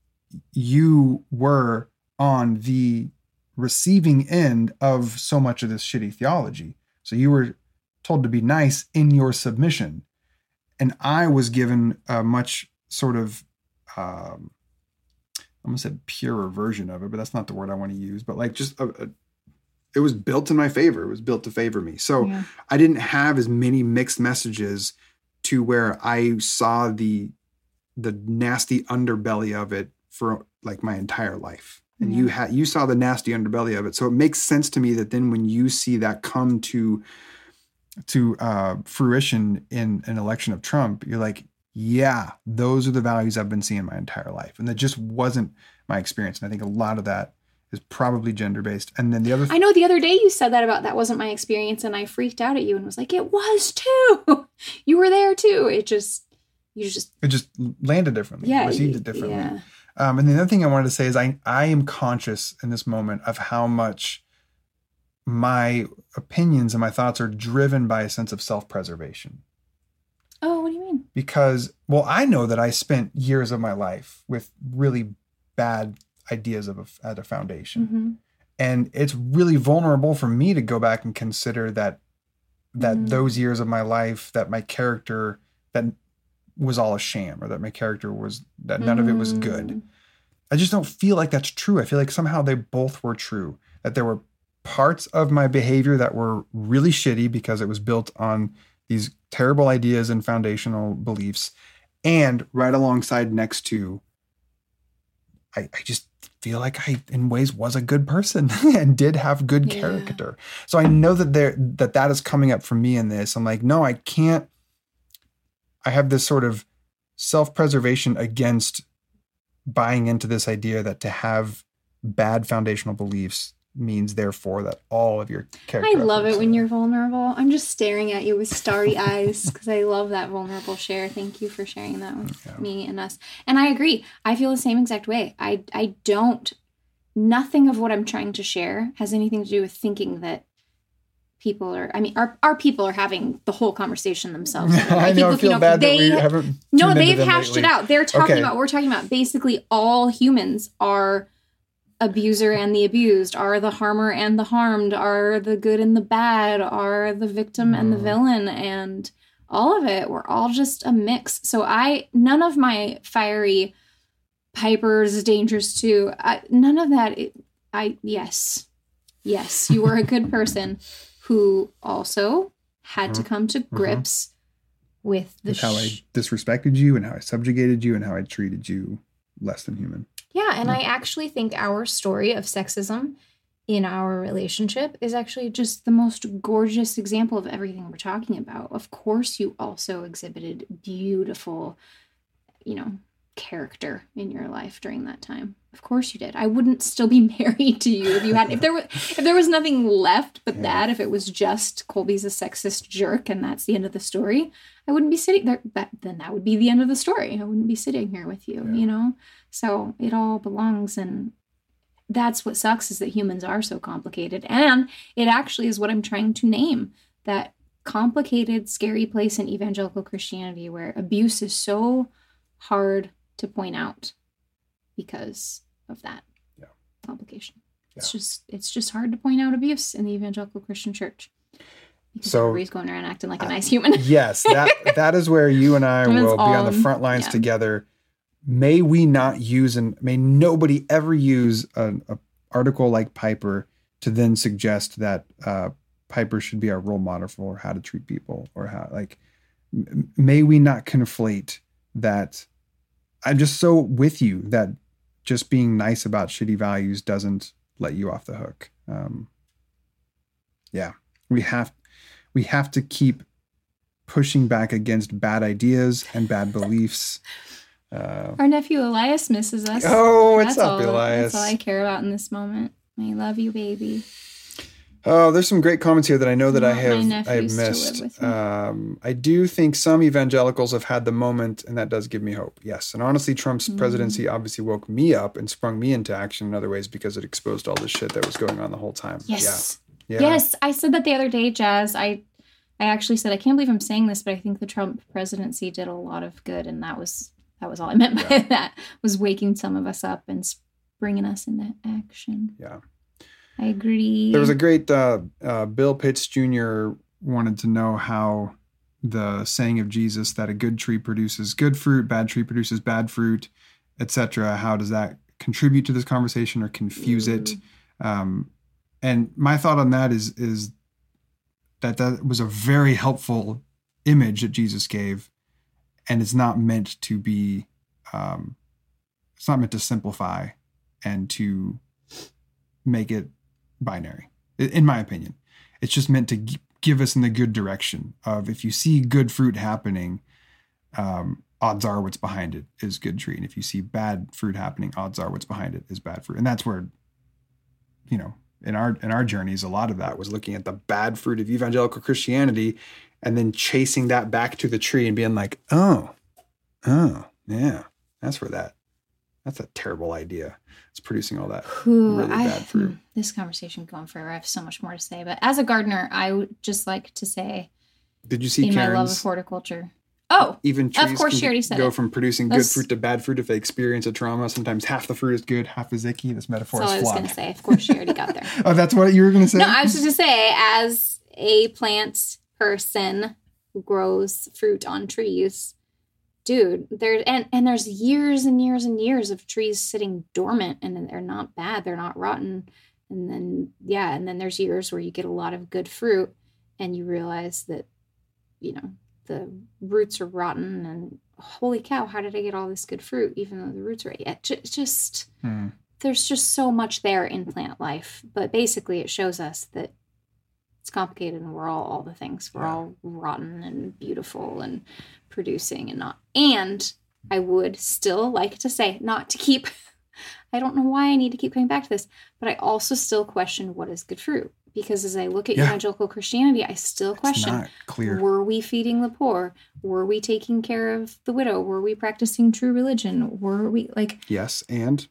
you were on the receiving end of so much of this shitty theology. So you were told to be nice in your submission. And I was given a much sort of, um, I almost said purer version of it, but that's not the word I want to use. But like just, a, a, it was built in my favor. It was built to favor me. So yeah. I didn't have as many mixed messages to where I saw the the nasty underbelly of it for like my entire life. And yeah. you had you saw the nasty underbelly of it. So it makes sense to me that then when you see that come to to uh, fruition in an election of Trump, you're like, yeah, those are the values I've been seeing my entire life. And that just wasn't my experience. And I think a lot of that is probably gender-based. And then the other... Th- I know the other day you said that about that wasn't my experience, and I freaked out at you and was like, it was too. You were there too. It just... You just... It just landed differently. Yeah. Received it differently. Yeah. Um, and the other thing I wanted to say is I, I am conscious in this moment of how much my opinions and my thoughts are driven by a sense of self-preservation. Oh, what do you mean? Because, well, I know that I spent years of my life with really bad ideas of a, at a foundation. Mm-hmm. And it's really vulnerable for me to go back and consider that that mm-hmm. those years of my life, that my character, that was all a sham, or that my character was, that none mm-hmm. of it was good. I just don't feel like that's true. I feel like somehow they both were true. That there were parts of my behavior that were really shitty because it was built on these terrible ideas and foundational beliefs. And right alongside next to, I, I just feel like I, in ways, was a good person and did have good yeah. character. So I know that there, that that is coming up for me in this. I'm like, no, I can't. I have this sort of self-preservation against buying into this idea that to have bad foundational beliefs means therefore that all of your character. I love it when you're vulnerable. I'm just staring at you with starry eyes because I love that vulnerable share. Thank you for sharing that with yeah. me and us. And I agree. I feel the same exact way. I I don't, nothing of what I'm trying to share has anything to do with thinking that people are, I mean, our our people are having the whole conversation themselves. I, I know, I feel you know, bad they, that we haven't No, they've hashed lately. it out. They're talking okay. about, we're talking about basically all humans are abuser and the abused, are the harmer and the harmed, are the good and the bad, are the victim mm. and the villain, and all of it. We're all just a mix. So I, none of my fiery Piper's dangerous too. I, none of that. It, I, yes, yes, you were a good person who also had mm-hmm. to come to grips mm-hmm. with the with how sh- I disrespected you and how I subjugated you and how I treated you less than human. Yeah, and I actually think our story of sexism in our relationship is actually just the most gorgeous example of everything we're talking about. Of course, you also exhibited beautiful, you know, character in your life during that time. Of course you did. I wouldn't still be married to you if you had, if there was, if there was nothing left but yeah. that, if it was just Colby's a sexist jerk and that's the end of the story, I wouldn't be sitting there. That, then that would be the end of the story. I wouldn't be sitting here with you, yeah. you know? So it all belongs. And that's what sucks, is that humans are so complicated. And it actually is what I'm trying to name, that complicated, scary place in evangelical Christianity where abuse is so hard to point out because of that yeah. complication. Yeah. It's just it's just hard to point out abuse in the evangelical Christian church. Because so, everybody's going around acting like a nice human. Yes, that that is where you and I will be on the front lines yeah. together. May we not use, and may nobody ever use an article like Piper to then suggest that uh, Piper should be our role model for how to treat people, or how, like, m- may we not conflate that. I'm just so with you that just being nice about shitty values doesn't let you off the hook. Um, yeah, we have we have to keep pushing back against bad ideas and bad beliefs. Uh, Our nephew Elias misses us. Oh, that's it's up, all, Elias. That's all I care about in this moment. I love you, baby. Oh, there's some great comments here that I know that I Want my have nephews I have to live missed. with me. Um, I do think some evangelicals have had the moment, and that does give me hope. Yes, and honestly, Trump's Mm. presidency obviously woke me up and sprung me into action in other ways because it exposed all this shit that was going on the whole time. Yes. Yeah. Yeah. Yes, I said that the other day, Jazz. I I actually said I can't believe I'm saying this, but I think the Trump presidency did a lot of good, and that was that was all I meant by Yeah. that, was waking some of us up and bringing us into action. Yeah. I agree. There was a great uh, uh, Bill Pitts Junior wanted to know how the saying of Jesus that a good tree produces good fruit, bad tree produces bad fruit, et cetera. How does that contribute to this conversation or confuse it? Um, and my thought on that is is that that was a very helpful image that Jesus gave, and it's not meant to be. Um, it's not meant to simplify and to make it binary, in my opinion. It's just meant to g- give us in the good direction of, if you see good fruit happening, um, odds are what's behind it is good tree. And if you see bad fruit happening, odds are what's behind it is bad fruit. And that's where, you know, in our, in our journeys, a lot of that was looking at the bad fruit of evangelical Christianity and then chasing that back to the tree and being like, oh, oh, yeah, that's where that, that's a terrible idea. It's producing all that Ooh, really I, bad fruit. This conversation going forever. I have so much more to say. But as a gardener, I would just like to say, Did you see in Karen's? my love of horticulture. Oh, Even trees of course, can she already said go it. from producing That's- good fruit to bad fruit if they experience a trauma. Sometimes half the fruit is good, half is icky. This metaphor that's all I is was flawed. going to say. Of course, she already got there. Oh, that's what you were going to say? No, I was just going to say, as a plant person who grows fruit on trees, dude, there and and there's years and years and years of trees sitting dormant, and they're not bad, they're not rotten, and then yeah, and then there's years where you get a lot of good fruit, and you realize that, you know, the roots are rotten, and holy cow, how did I get all this good fruit even though the roots are yeah, it's just Hmm. there's just so much there in plant life. But basically it shows us that it's complicated and we're all all the things. We're Yeah. all rotten and beautiful and producing and not. And I would still like to say, not to keep, I don't know why I need to keep coming back to this, but I also still question what is good fruit. Because as I look at Yeah. evangelical Christianity, I still It's question, not clear. were we feeding the poor? Were we taking care of the widow? Were we practicing true religion? Were we like, Yes, and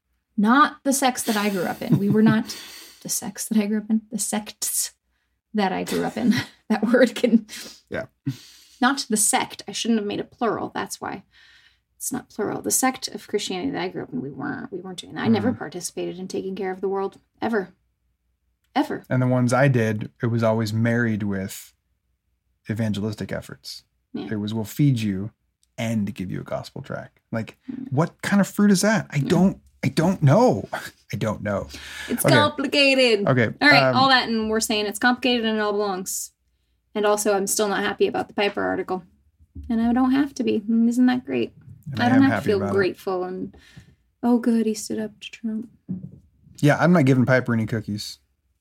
not the sects that I grew up in. We were not the sects that I grew up in, the sects that I grew up in. That word can, yeah. not the sect. I shouldn't have made it plural. That's why it's not plural. The sect of Christianity that I grew up in, we weren't, we weren't doing that. I never Mhm. participated in taking care of the world ever, ever. And the ones I did, it was always married with evangelistic efforts. Yeah. It was, we'll feed you and give you a gospel tract. Like, Mm. what kind of fruit is that? I don't, I don't know. I don't know. It's Okay. complicated. Okay. All right, um, all that, and we're saying it's complicated and it all belongs. And also, I'm still not happy about the Piper article. And I don't have to be. Mm, Isn't that great? and I am don't have to happy feel about it. grateful and, oh, good, he stood up to Trump. Yeah, I'm not giving Piper any cookies.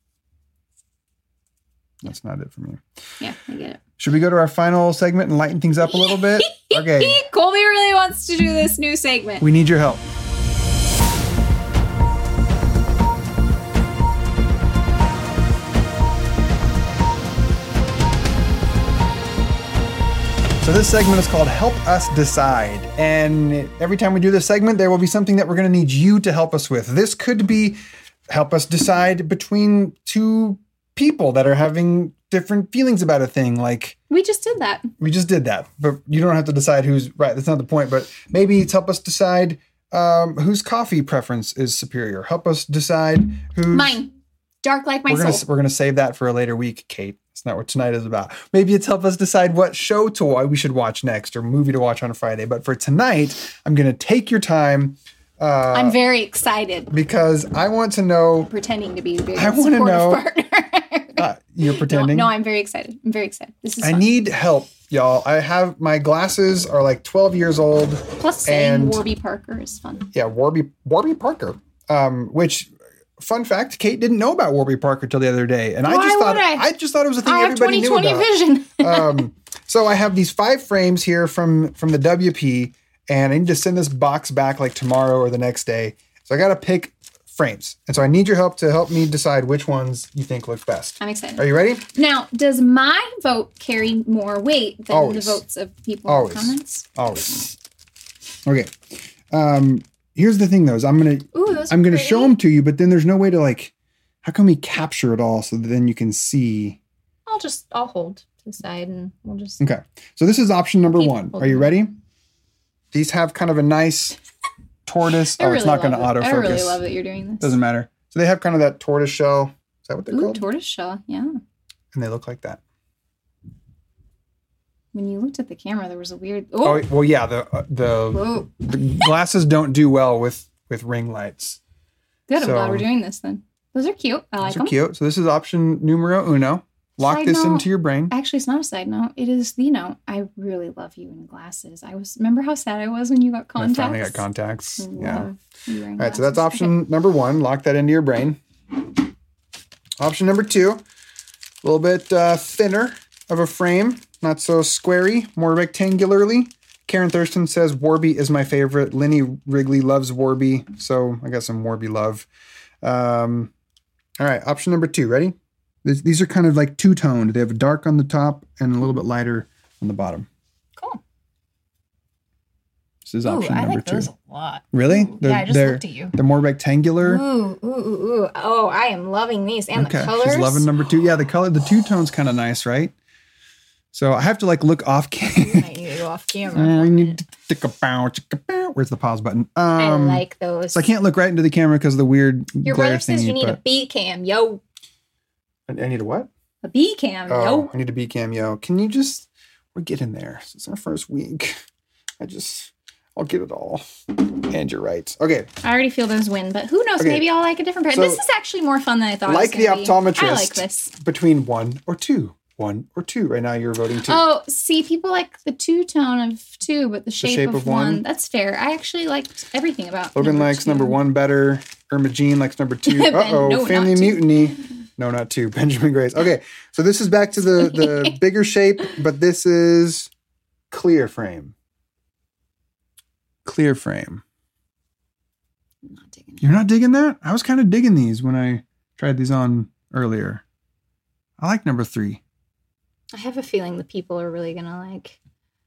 That's not it for me. Yeah, I get it. Should we go to our final segment and lighten things up a little bit? Okay. Colby really wants to do this new segment. We need your help. So this segment is called Help Us Decide. And every time we do this segment, there will be something that we're going to need you to help us with. This could be help us decide between two people that are having different feelings about a thing. Like, We just did that. we just did that, but you don't have to decide who's right. That's not the point. But maybe it's help us decide um, whose coffee preference is superior. Help us decide who's Mine. Dark like my We're gonna soul. we're gonna save that for a later week, Kate. It's not what tonight is about. Maybe it's help us decide what show to watch, we should watch next, or movie to watch on a Friday. But for tonight, I'm gonna take your time uh, I'm very excited. because I want to know. Pretending to be a big I wanna supportive know- partner. Uh, you're no, pretending. no, I'm very excited. I'm very excited. This is I fun. need help, y'all. I have my glasses are like twelve years old. Plus saying and- Warby Parker is fun. Yeah, Warby Warby Parker. Um, which fun fact, Kate didn't know about Warby Parker till the other day, and I Why just thought would I? I just thought it was a thing I have everybody twenty knew twenty about. vision. um, so I have these five frames here from from the W P, and I need to send this box back like tomorrow or the next day. So I got to pick frames. And so I need your help to help me decide which ones you think look best. I'm excited. Are you ready? Now, does my vote carry more weight than Always. the votes of people Always. in the comments? Always. Okay. Um, here's the thing, though. Is I'm gonna Ooh, those I'm are gonna pretty. show them to you, but then there's no way to like. How can we capture it all so that then you can see? I'll just, I'll hold to the side and we'll just. Okay. So this is option number Keep one. Are holding you them. ready? These have kind of a nice tortoise. I Oh, really it's not going to love it. autofocus. I really love that you're doing this. Doesn't matter. So they have kind of that tortoise shell. Is that what they're Ooh, called? tortoise shell. Yeah. And they look like that. When you looked at the camera, there was a weird. Oh, Oh, well, yeah. The uh, the, whoa. the glasses don't do well with with ring lights. Good. I'm So- glad we're doing this then. Those are cute. I like Those are them. cute. So this is option numero uno. Lock Side this note- into your brain. Actually, it's not a side note. It is the note. I really love you in glasses. I was remember how sad I was when you got I contacts. finally got contacts. I Yeah. love you wearing All right, so that's glasses. option number one. Lock that into your brain. Option number two, a little bit uh, thinner of a frame, not so squarey, more rectangularly. Karen Thurston says Warby is my favorite. Lenny Wrigley loves Warby, so I got some Warby love. Um, all right, option number two. Ready? These, these are kind of like two-toned. They have a dark on the top and a little bit lighter on the bottom. Cool. This is Ooh, option I number like two. those a lot. Really? Ooh, yeah, I just they're, looked at you. They're more rectangular. Ooh, ooh, ooh, ooh. Oh, I am loving these and Okay, the colors. she's loving number two. Yeah, the color, the two tone's kind of nice, right? So I have to like look off camera. I need to go off camera. I need to tick a bow, tick a bow. Where's the pause button? I Um, like those. so I can't look right into the camera because of the weird Your glare brother says thingy, you need a but- B cam, yo. I I need a what? A B cam, Oh, yo. I need a B cam, yo. Can you just? We're getting there. It's our first week. I just, I'll get it all. And you're right. Okay. I already feel those win, but who knows? Okay. Maybe I'll like a different pair. So, this is actually more fun than I thought. like it was the gonna be. optometrist. I like this. Between one or two. One or two. Right now you're voting two. Oh, see, people like the two tone of two, but the shape, shape of, of one. one. That's fair. I actually liked everything about Logan number likes two. number one better. Irma Jean likes number two. Ben, Uh-oh, no, Family not two. Mutiny. No, not two. Benjamin Grace. Okay, so this is back to the, the bigger shape, but this is clear frame. Clear frame. I'm not digging it. You're not digging that? I was kind of digging these when I tried these on earlier. I like number three. I have a feeling the people are really gonna like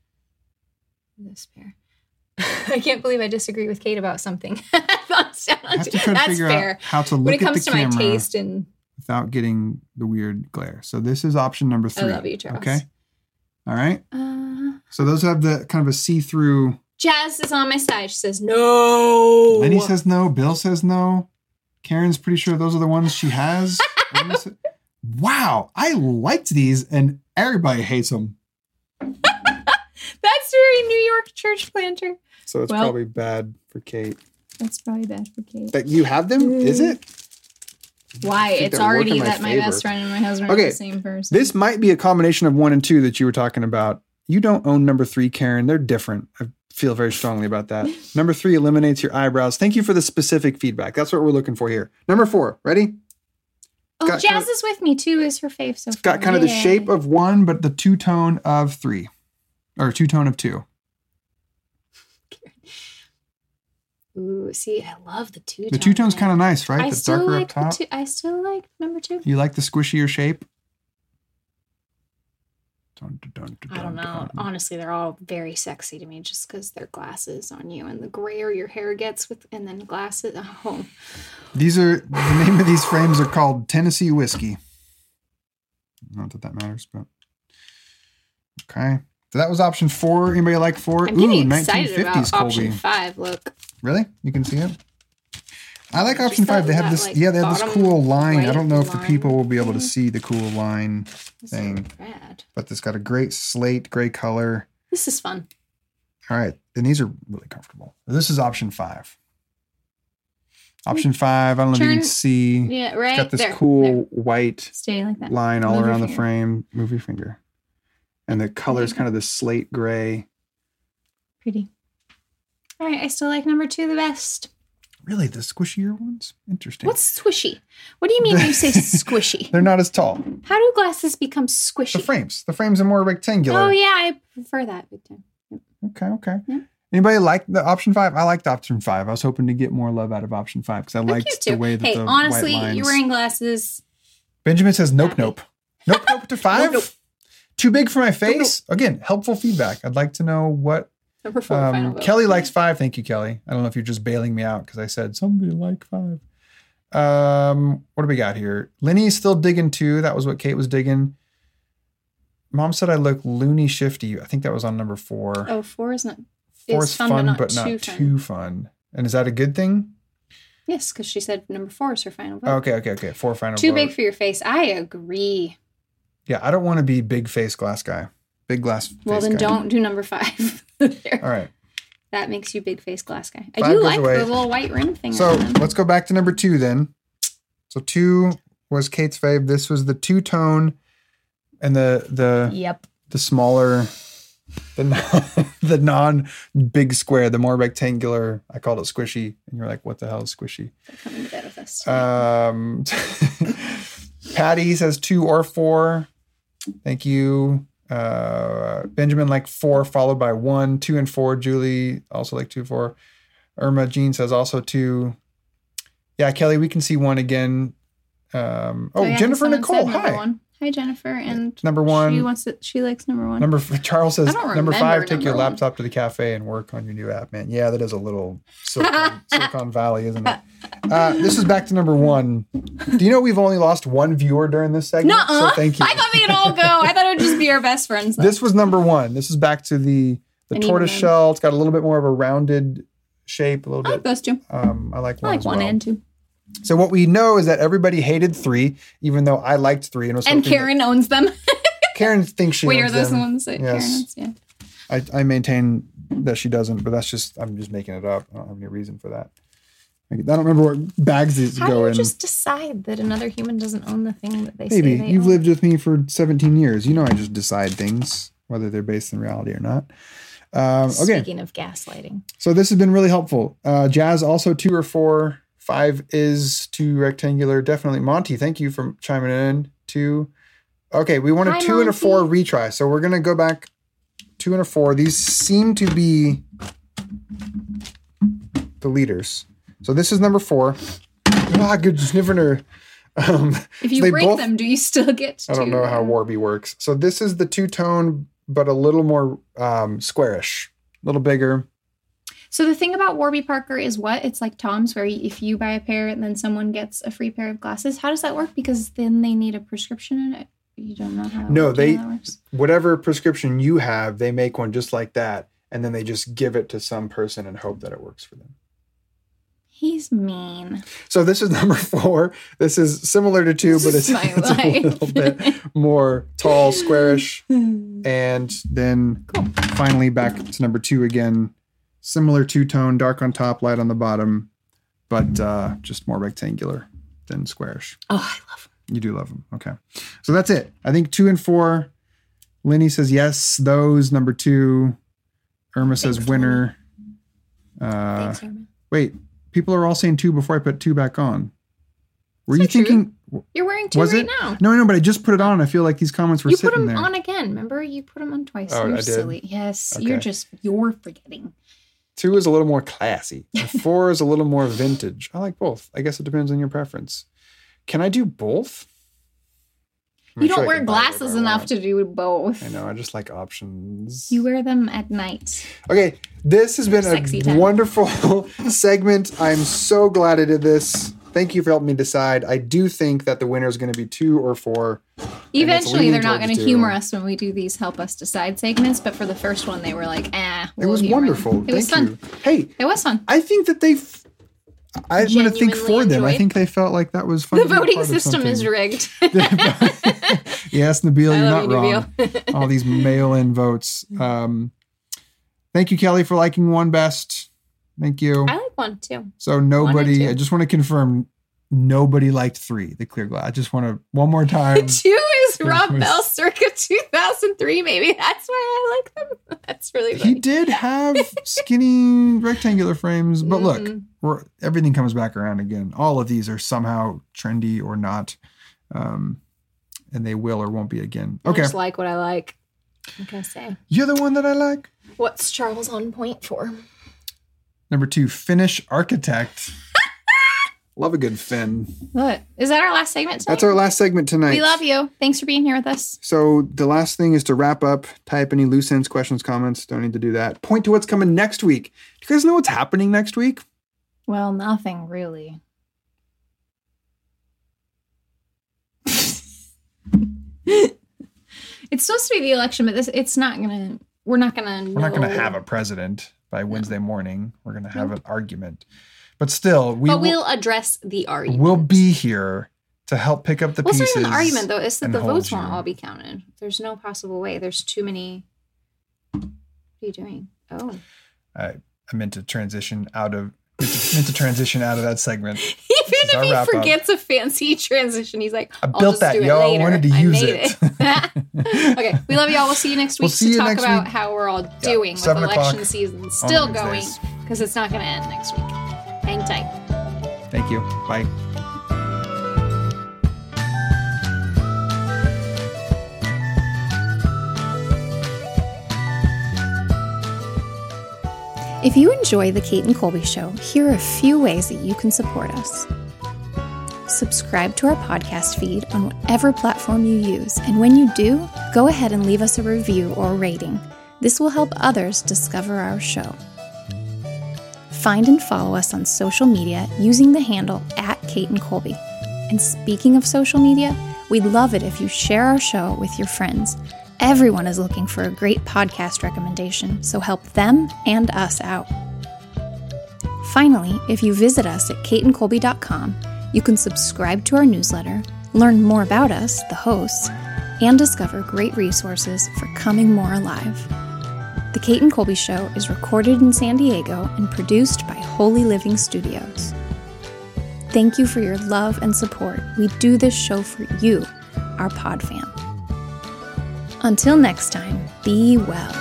this pair. I can't believe I disagree with Kate about something. That's I have to try to that's figure fair. out how to look When it at comes the to my camera taste and without getting the weird glare. So this is option number I three. love you, Charles. Okay. All right. uh, So those have the kind of a see-through. Jazz is on my side. She says no. Lenny says no. Bill says no. Karen's pretty sure those are the ones she has. Wow, I liked these, and everybody hates them. That's very New York church planter. So it's Well- probably bad for Kate. That's probably bad for Kate. But you have them? Is it? Why? I think It's they're already working my that my favor. best friend and my husband Okay, are the same person. This might be a combination of one and two that you were talking about. You don't own number three, Karen. They're different. I feel very strongly about that. Number three eliminates your eyebrows. Thank you for the specific feedback. That's what we're looking for here. Number four, ready? oh, got Jazz kind of- is with me too. Is her fave so It's got kind of the shape of one, but the two tone of three, or two tone of two. Ooh, see, I love the two. The two tone's kind of nice, right? I the still darker like up top. the two. I still like number two. You like the squishier shape? Dun, dun, dun, dun, I don't know. dun. Honestly, they're all very sexy to me just because they're glasses on you, and the grayer your hair gets with, and then glasses. Oh, These are the name of these frames are called Tennessee Whiskey. Not that that matters, but okay. So that was option four. Anybody like four? I'm getting Ooh, excited about nineteen fifties option Colby. five. Look, Really? You can see it? I like Just option five. that- They have that, this, like, yeah, they have this bottom cool line. I right don't know if the line people will be able to thing. see the cool line this thing, is rad. but it's got a great slate, gray color. This is fun. All right. And these are really comfortable. This is option five. Option five, I don't know if you Turn- can see. Yeah, right. It's got this there, cool there. white Stay like that. line all Move your around the finger. frame. Move your finger. And the color is kind of this slate gray. Pretty. All right, I still like number two the best. Really, the squishier ones? Interesting. What's squishy? What do you mean when you say squishy? They're not as tall. How do glasses become squishy? The frames. The frames are more rectangular. Oh yeah, I prefer that big time. Okay, okay. Yeah. Anybody like the option five? I liked option five. I was hoping to get more love out of option five because I They're liked cute the too. way that Hey, the honestly, white lines. you're wearing glasses. Benjamin says nope, Happy. nope. Nope, nope to five? Nope, nope. Too big for my face? Again, helpful feedback. I'd like to know what... Number four, final Um, vote. Kelly likes five. Thank you, Kelly. I don't know if you're just bailing me out because I said somebody like five. Um, what do we got here? Lenny's still digging two. That was what Kate was digging. Mom said I look loony shifty. I think that was on number four. Oh, four is not. Four is is fun, but not, too too, fun. fun. And is that a good thing? Yes, because she said number four is her final vote. Okay, okay, okay. Four final Too vote. big for your face. I agree. Yeah, I don't want to be big face glass guy. Big glass face Well, then guy. don't do number five. There. All right. That makes you big face glass guy. I Five do goes like away. the little white rim thing. So on them. let's go back to number two then. So two was Kate's fave. This was the two tone and the the Yep. the smaller, the non, the non big square, the more rectangular. I called it squishy, and you're like, "What the hell is squishy?" They're coming to bed with us. Um, Patty says two or four. Thank you. Uh, Benjamin like four, followed by one, two and four. Julie also like two, four. Irma Jean says also two. Yeah, Kelly, we can see one again. Um, oh, yeah, Jennifer someone Nicole. said number Hi. one. Hi, Jennifer. And Number one. She wants it. She likes number one. Number Charles says I don't number five. remember Take your number one. laptop to the cafe and work on your new app, man. Yeah, that is a little Silicon, Silicon Valley, isn't it? Uh, this is back to number one. Do you know we've only lost one viewer during this segment? Nuh-uh. So thank you. I thought they'd all go. I thought it would just be our best friends. Though. This was number one. This is back to the the An tortoise even shell. It's got a little bit more of a rounded shape, a little I like bit. those two. Um, I like I one like as one well. and two. So what we know is that everybody hated three, even though I liked three. And, was And hoping that- Karen owns them. Karen thinks she Wait, are owns those them. the ones that Yes. Karen owns? Yeah. I, I maintain that she doesn't, but that's just, I'm just making it up. I don't have any reason for that. I don't remember what bags these How go do you in. just decide that another human doesn't own the thing that they say Maybe. they You've own? lived with me for seventeen years. You know I just decide things, whether they're based in reality or not. Um, okay. Speaking of gaslighting. So this has been really helpful. Uh, Jazz also two or four. Five is too rectangular. Definitely. Monty, thank you for chiming in. Two. Okay, we want a Hi, two and a four Monty. retry. So we're going to go back two and a four. These seem to be the leaders. So this is number four. Ah, good sniffer. Um, If so you they break both- them, do you still get I don't to, know how uh, Warby works. So this is the two-tone, but a little more um, squarish, a little bigger. So the thing about Warby Parker is what? It's like Tom's, where if you buy a pair and then someone gets a free pair of glasses. How does that work? Because then they need a prescription in it. You don't know how. No, you know they- how that works? Whatever prescription you have, they make one just like that, and then they just give it to some person and hope that it works for them. He's mean. So this is number four. This is similar to two, This but is it's, my it's a life. little bit more tall, squarish. And then finally back to number two again. Similar two-tone, dark on top, light on the bottom, but uh, just more rectangular than squarish. Oh, I love him. You do love them. Okay. So that's it. I think two and four. Lenny says yes, those. Number two. Irma says Thanks, winner. Uh, Thanks, Herman. wait, people are all saying two before I put two back on. Were Is you that true? thinking? You're wearing two Was right it? now. No, no, but I just put it on. I feel like these comments were You put sitting them there. on again. Remember, you put them on twice. Oh, you're I did? silly. Yes, Okay. you're just you're forgetting. Two is a little more classy. And four is a little more vintage. I like both. I guess it depends on your preference. Can I do both? I'm You sure don't I wear can buy whatever glasses I enough want. to do both. I know. I just like options. You wear them at night. Okay, this has been Sexy a time. wonderful segment. I'm so glad I did this. Thank you for helping me decide. I do think that the winner is going to be two or four. Eventually, leaning they're not towards going to two. humor us when we do these help us decide segments. But for the first one, they were like, "Ah." It was wonderful. It was Thank fun. you. Hey, It was fun. I think that they. F- I'm going to think Genuinely for them. I enjoyed. think they felt like that was fun. The to be a voting part of system is something. rigged. Yes, Nabil, I you're love not you, wrong. Nabil. All these mail-in votes. Um, thank you, Kelly, for liking one best. Thank you. I like one too. So nobody. two. I just want to confirm. Nobody liked three. The clear glass. I just want to one more time. Two is It Rob was- Bell circa two thousand three, maybe. That's why I like them. That's really funny. He did have skinny rectangular frames, but look, Mhm. we're, everything comes back around again. All of these are somehow trendy or not, um, and they will or won't be again. I Okay. just like what I like. I'm going to say. You're the one that I like. What's Charles on point for? Number two, Finnish architect. Love a good Finn. What? Is that our last segment tonight? That's our last segment tonight. We love you. Thanks for being here with us. So the last thing is to wrap up, type any loose ends, questions, comments. Don't need to do that. Point to what's coming next week. Do you guys know what's happening next week? Well, nothing really. It's supposed to be the election, but this it's not gonna. We're not gonna. We're not know. gonna have a president by Wednesday morning. We're gonna have an argument, but still, we. But will, we'll address the argument. We'll be here to help pick up the well, pieces. It's not even an argument, though. It's that the votes you. won't all be counted. There's no possible way. There's too many. What are you doing? Oh. I, I meant to transition out of. Meant to, meant to transition out of that segment. Even if he forgets up. a fancy transition, he's like, I built that, yo. I wanted to I use it. it. Okay, we love y'all. We'll see you next week we'll to talk about week. how we're all doing yeah, with election o'clock season still going, because it's not going to end next week. Hang tight. Thank you. Bye. If you enjoy The Kate and Colby Show, here are a few ways that you can support us. Subscribe to our podcast feed on whatever platform you use, and when you do, go ahead and leave us a review or a rating. This will help others discover our show. Find and follow us on social media using the handle at Kate and Colby. And speaking of social media, we'd love it if you share our show with your friends. Everyone is looking for a great podcast recommendation, so help them and us out. Finally, if you visit us at kate and colby dot com, you can subscribe to our newsletter, learn more about us, the hosts, and discover great resources for coming more alive. The Kate and Colby Show is recorded in San Diego and produced by Holy Living Studios. Thank you for your love and support. We do this show for you, our pod fam. Until next time, be well.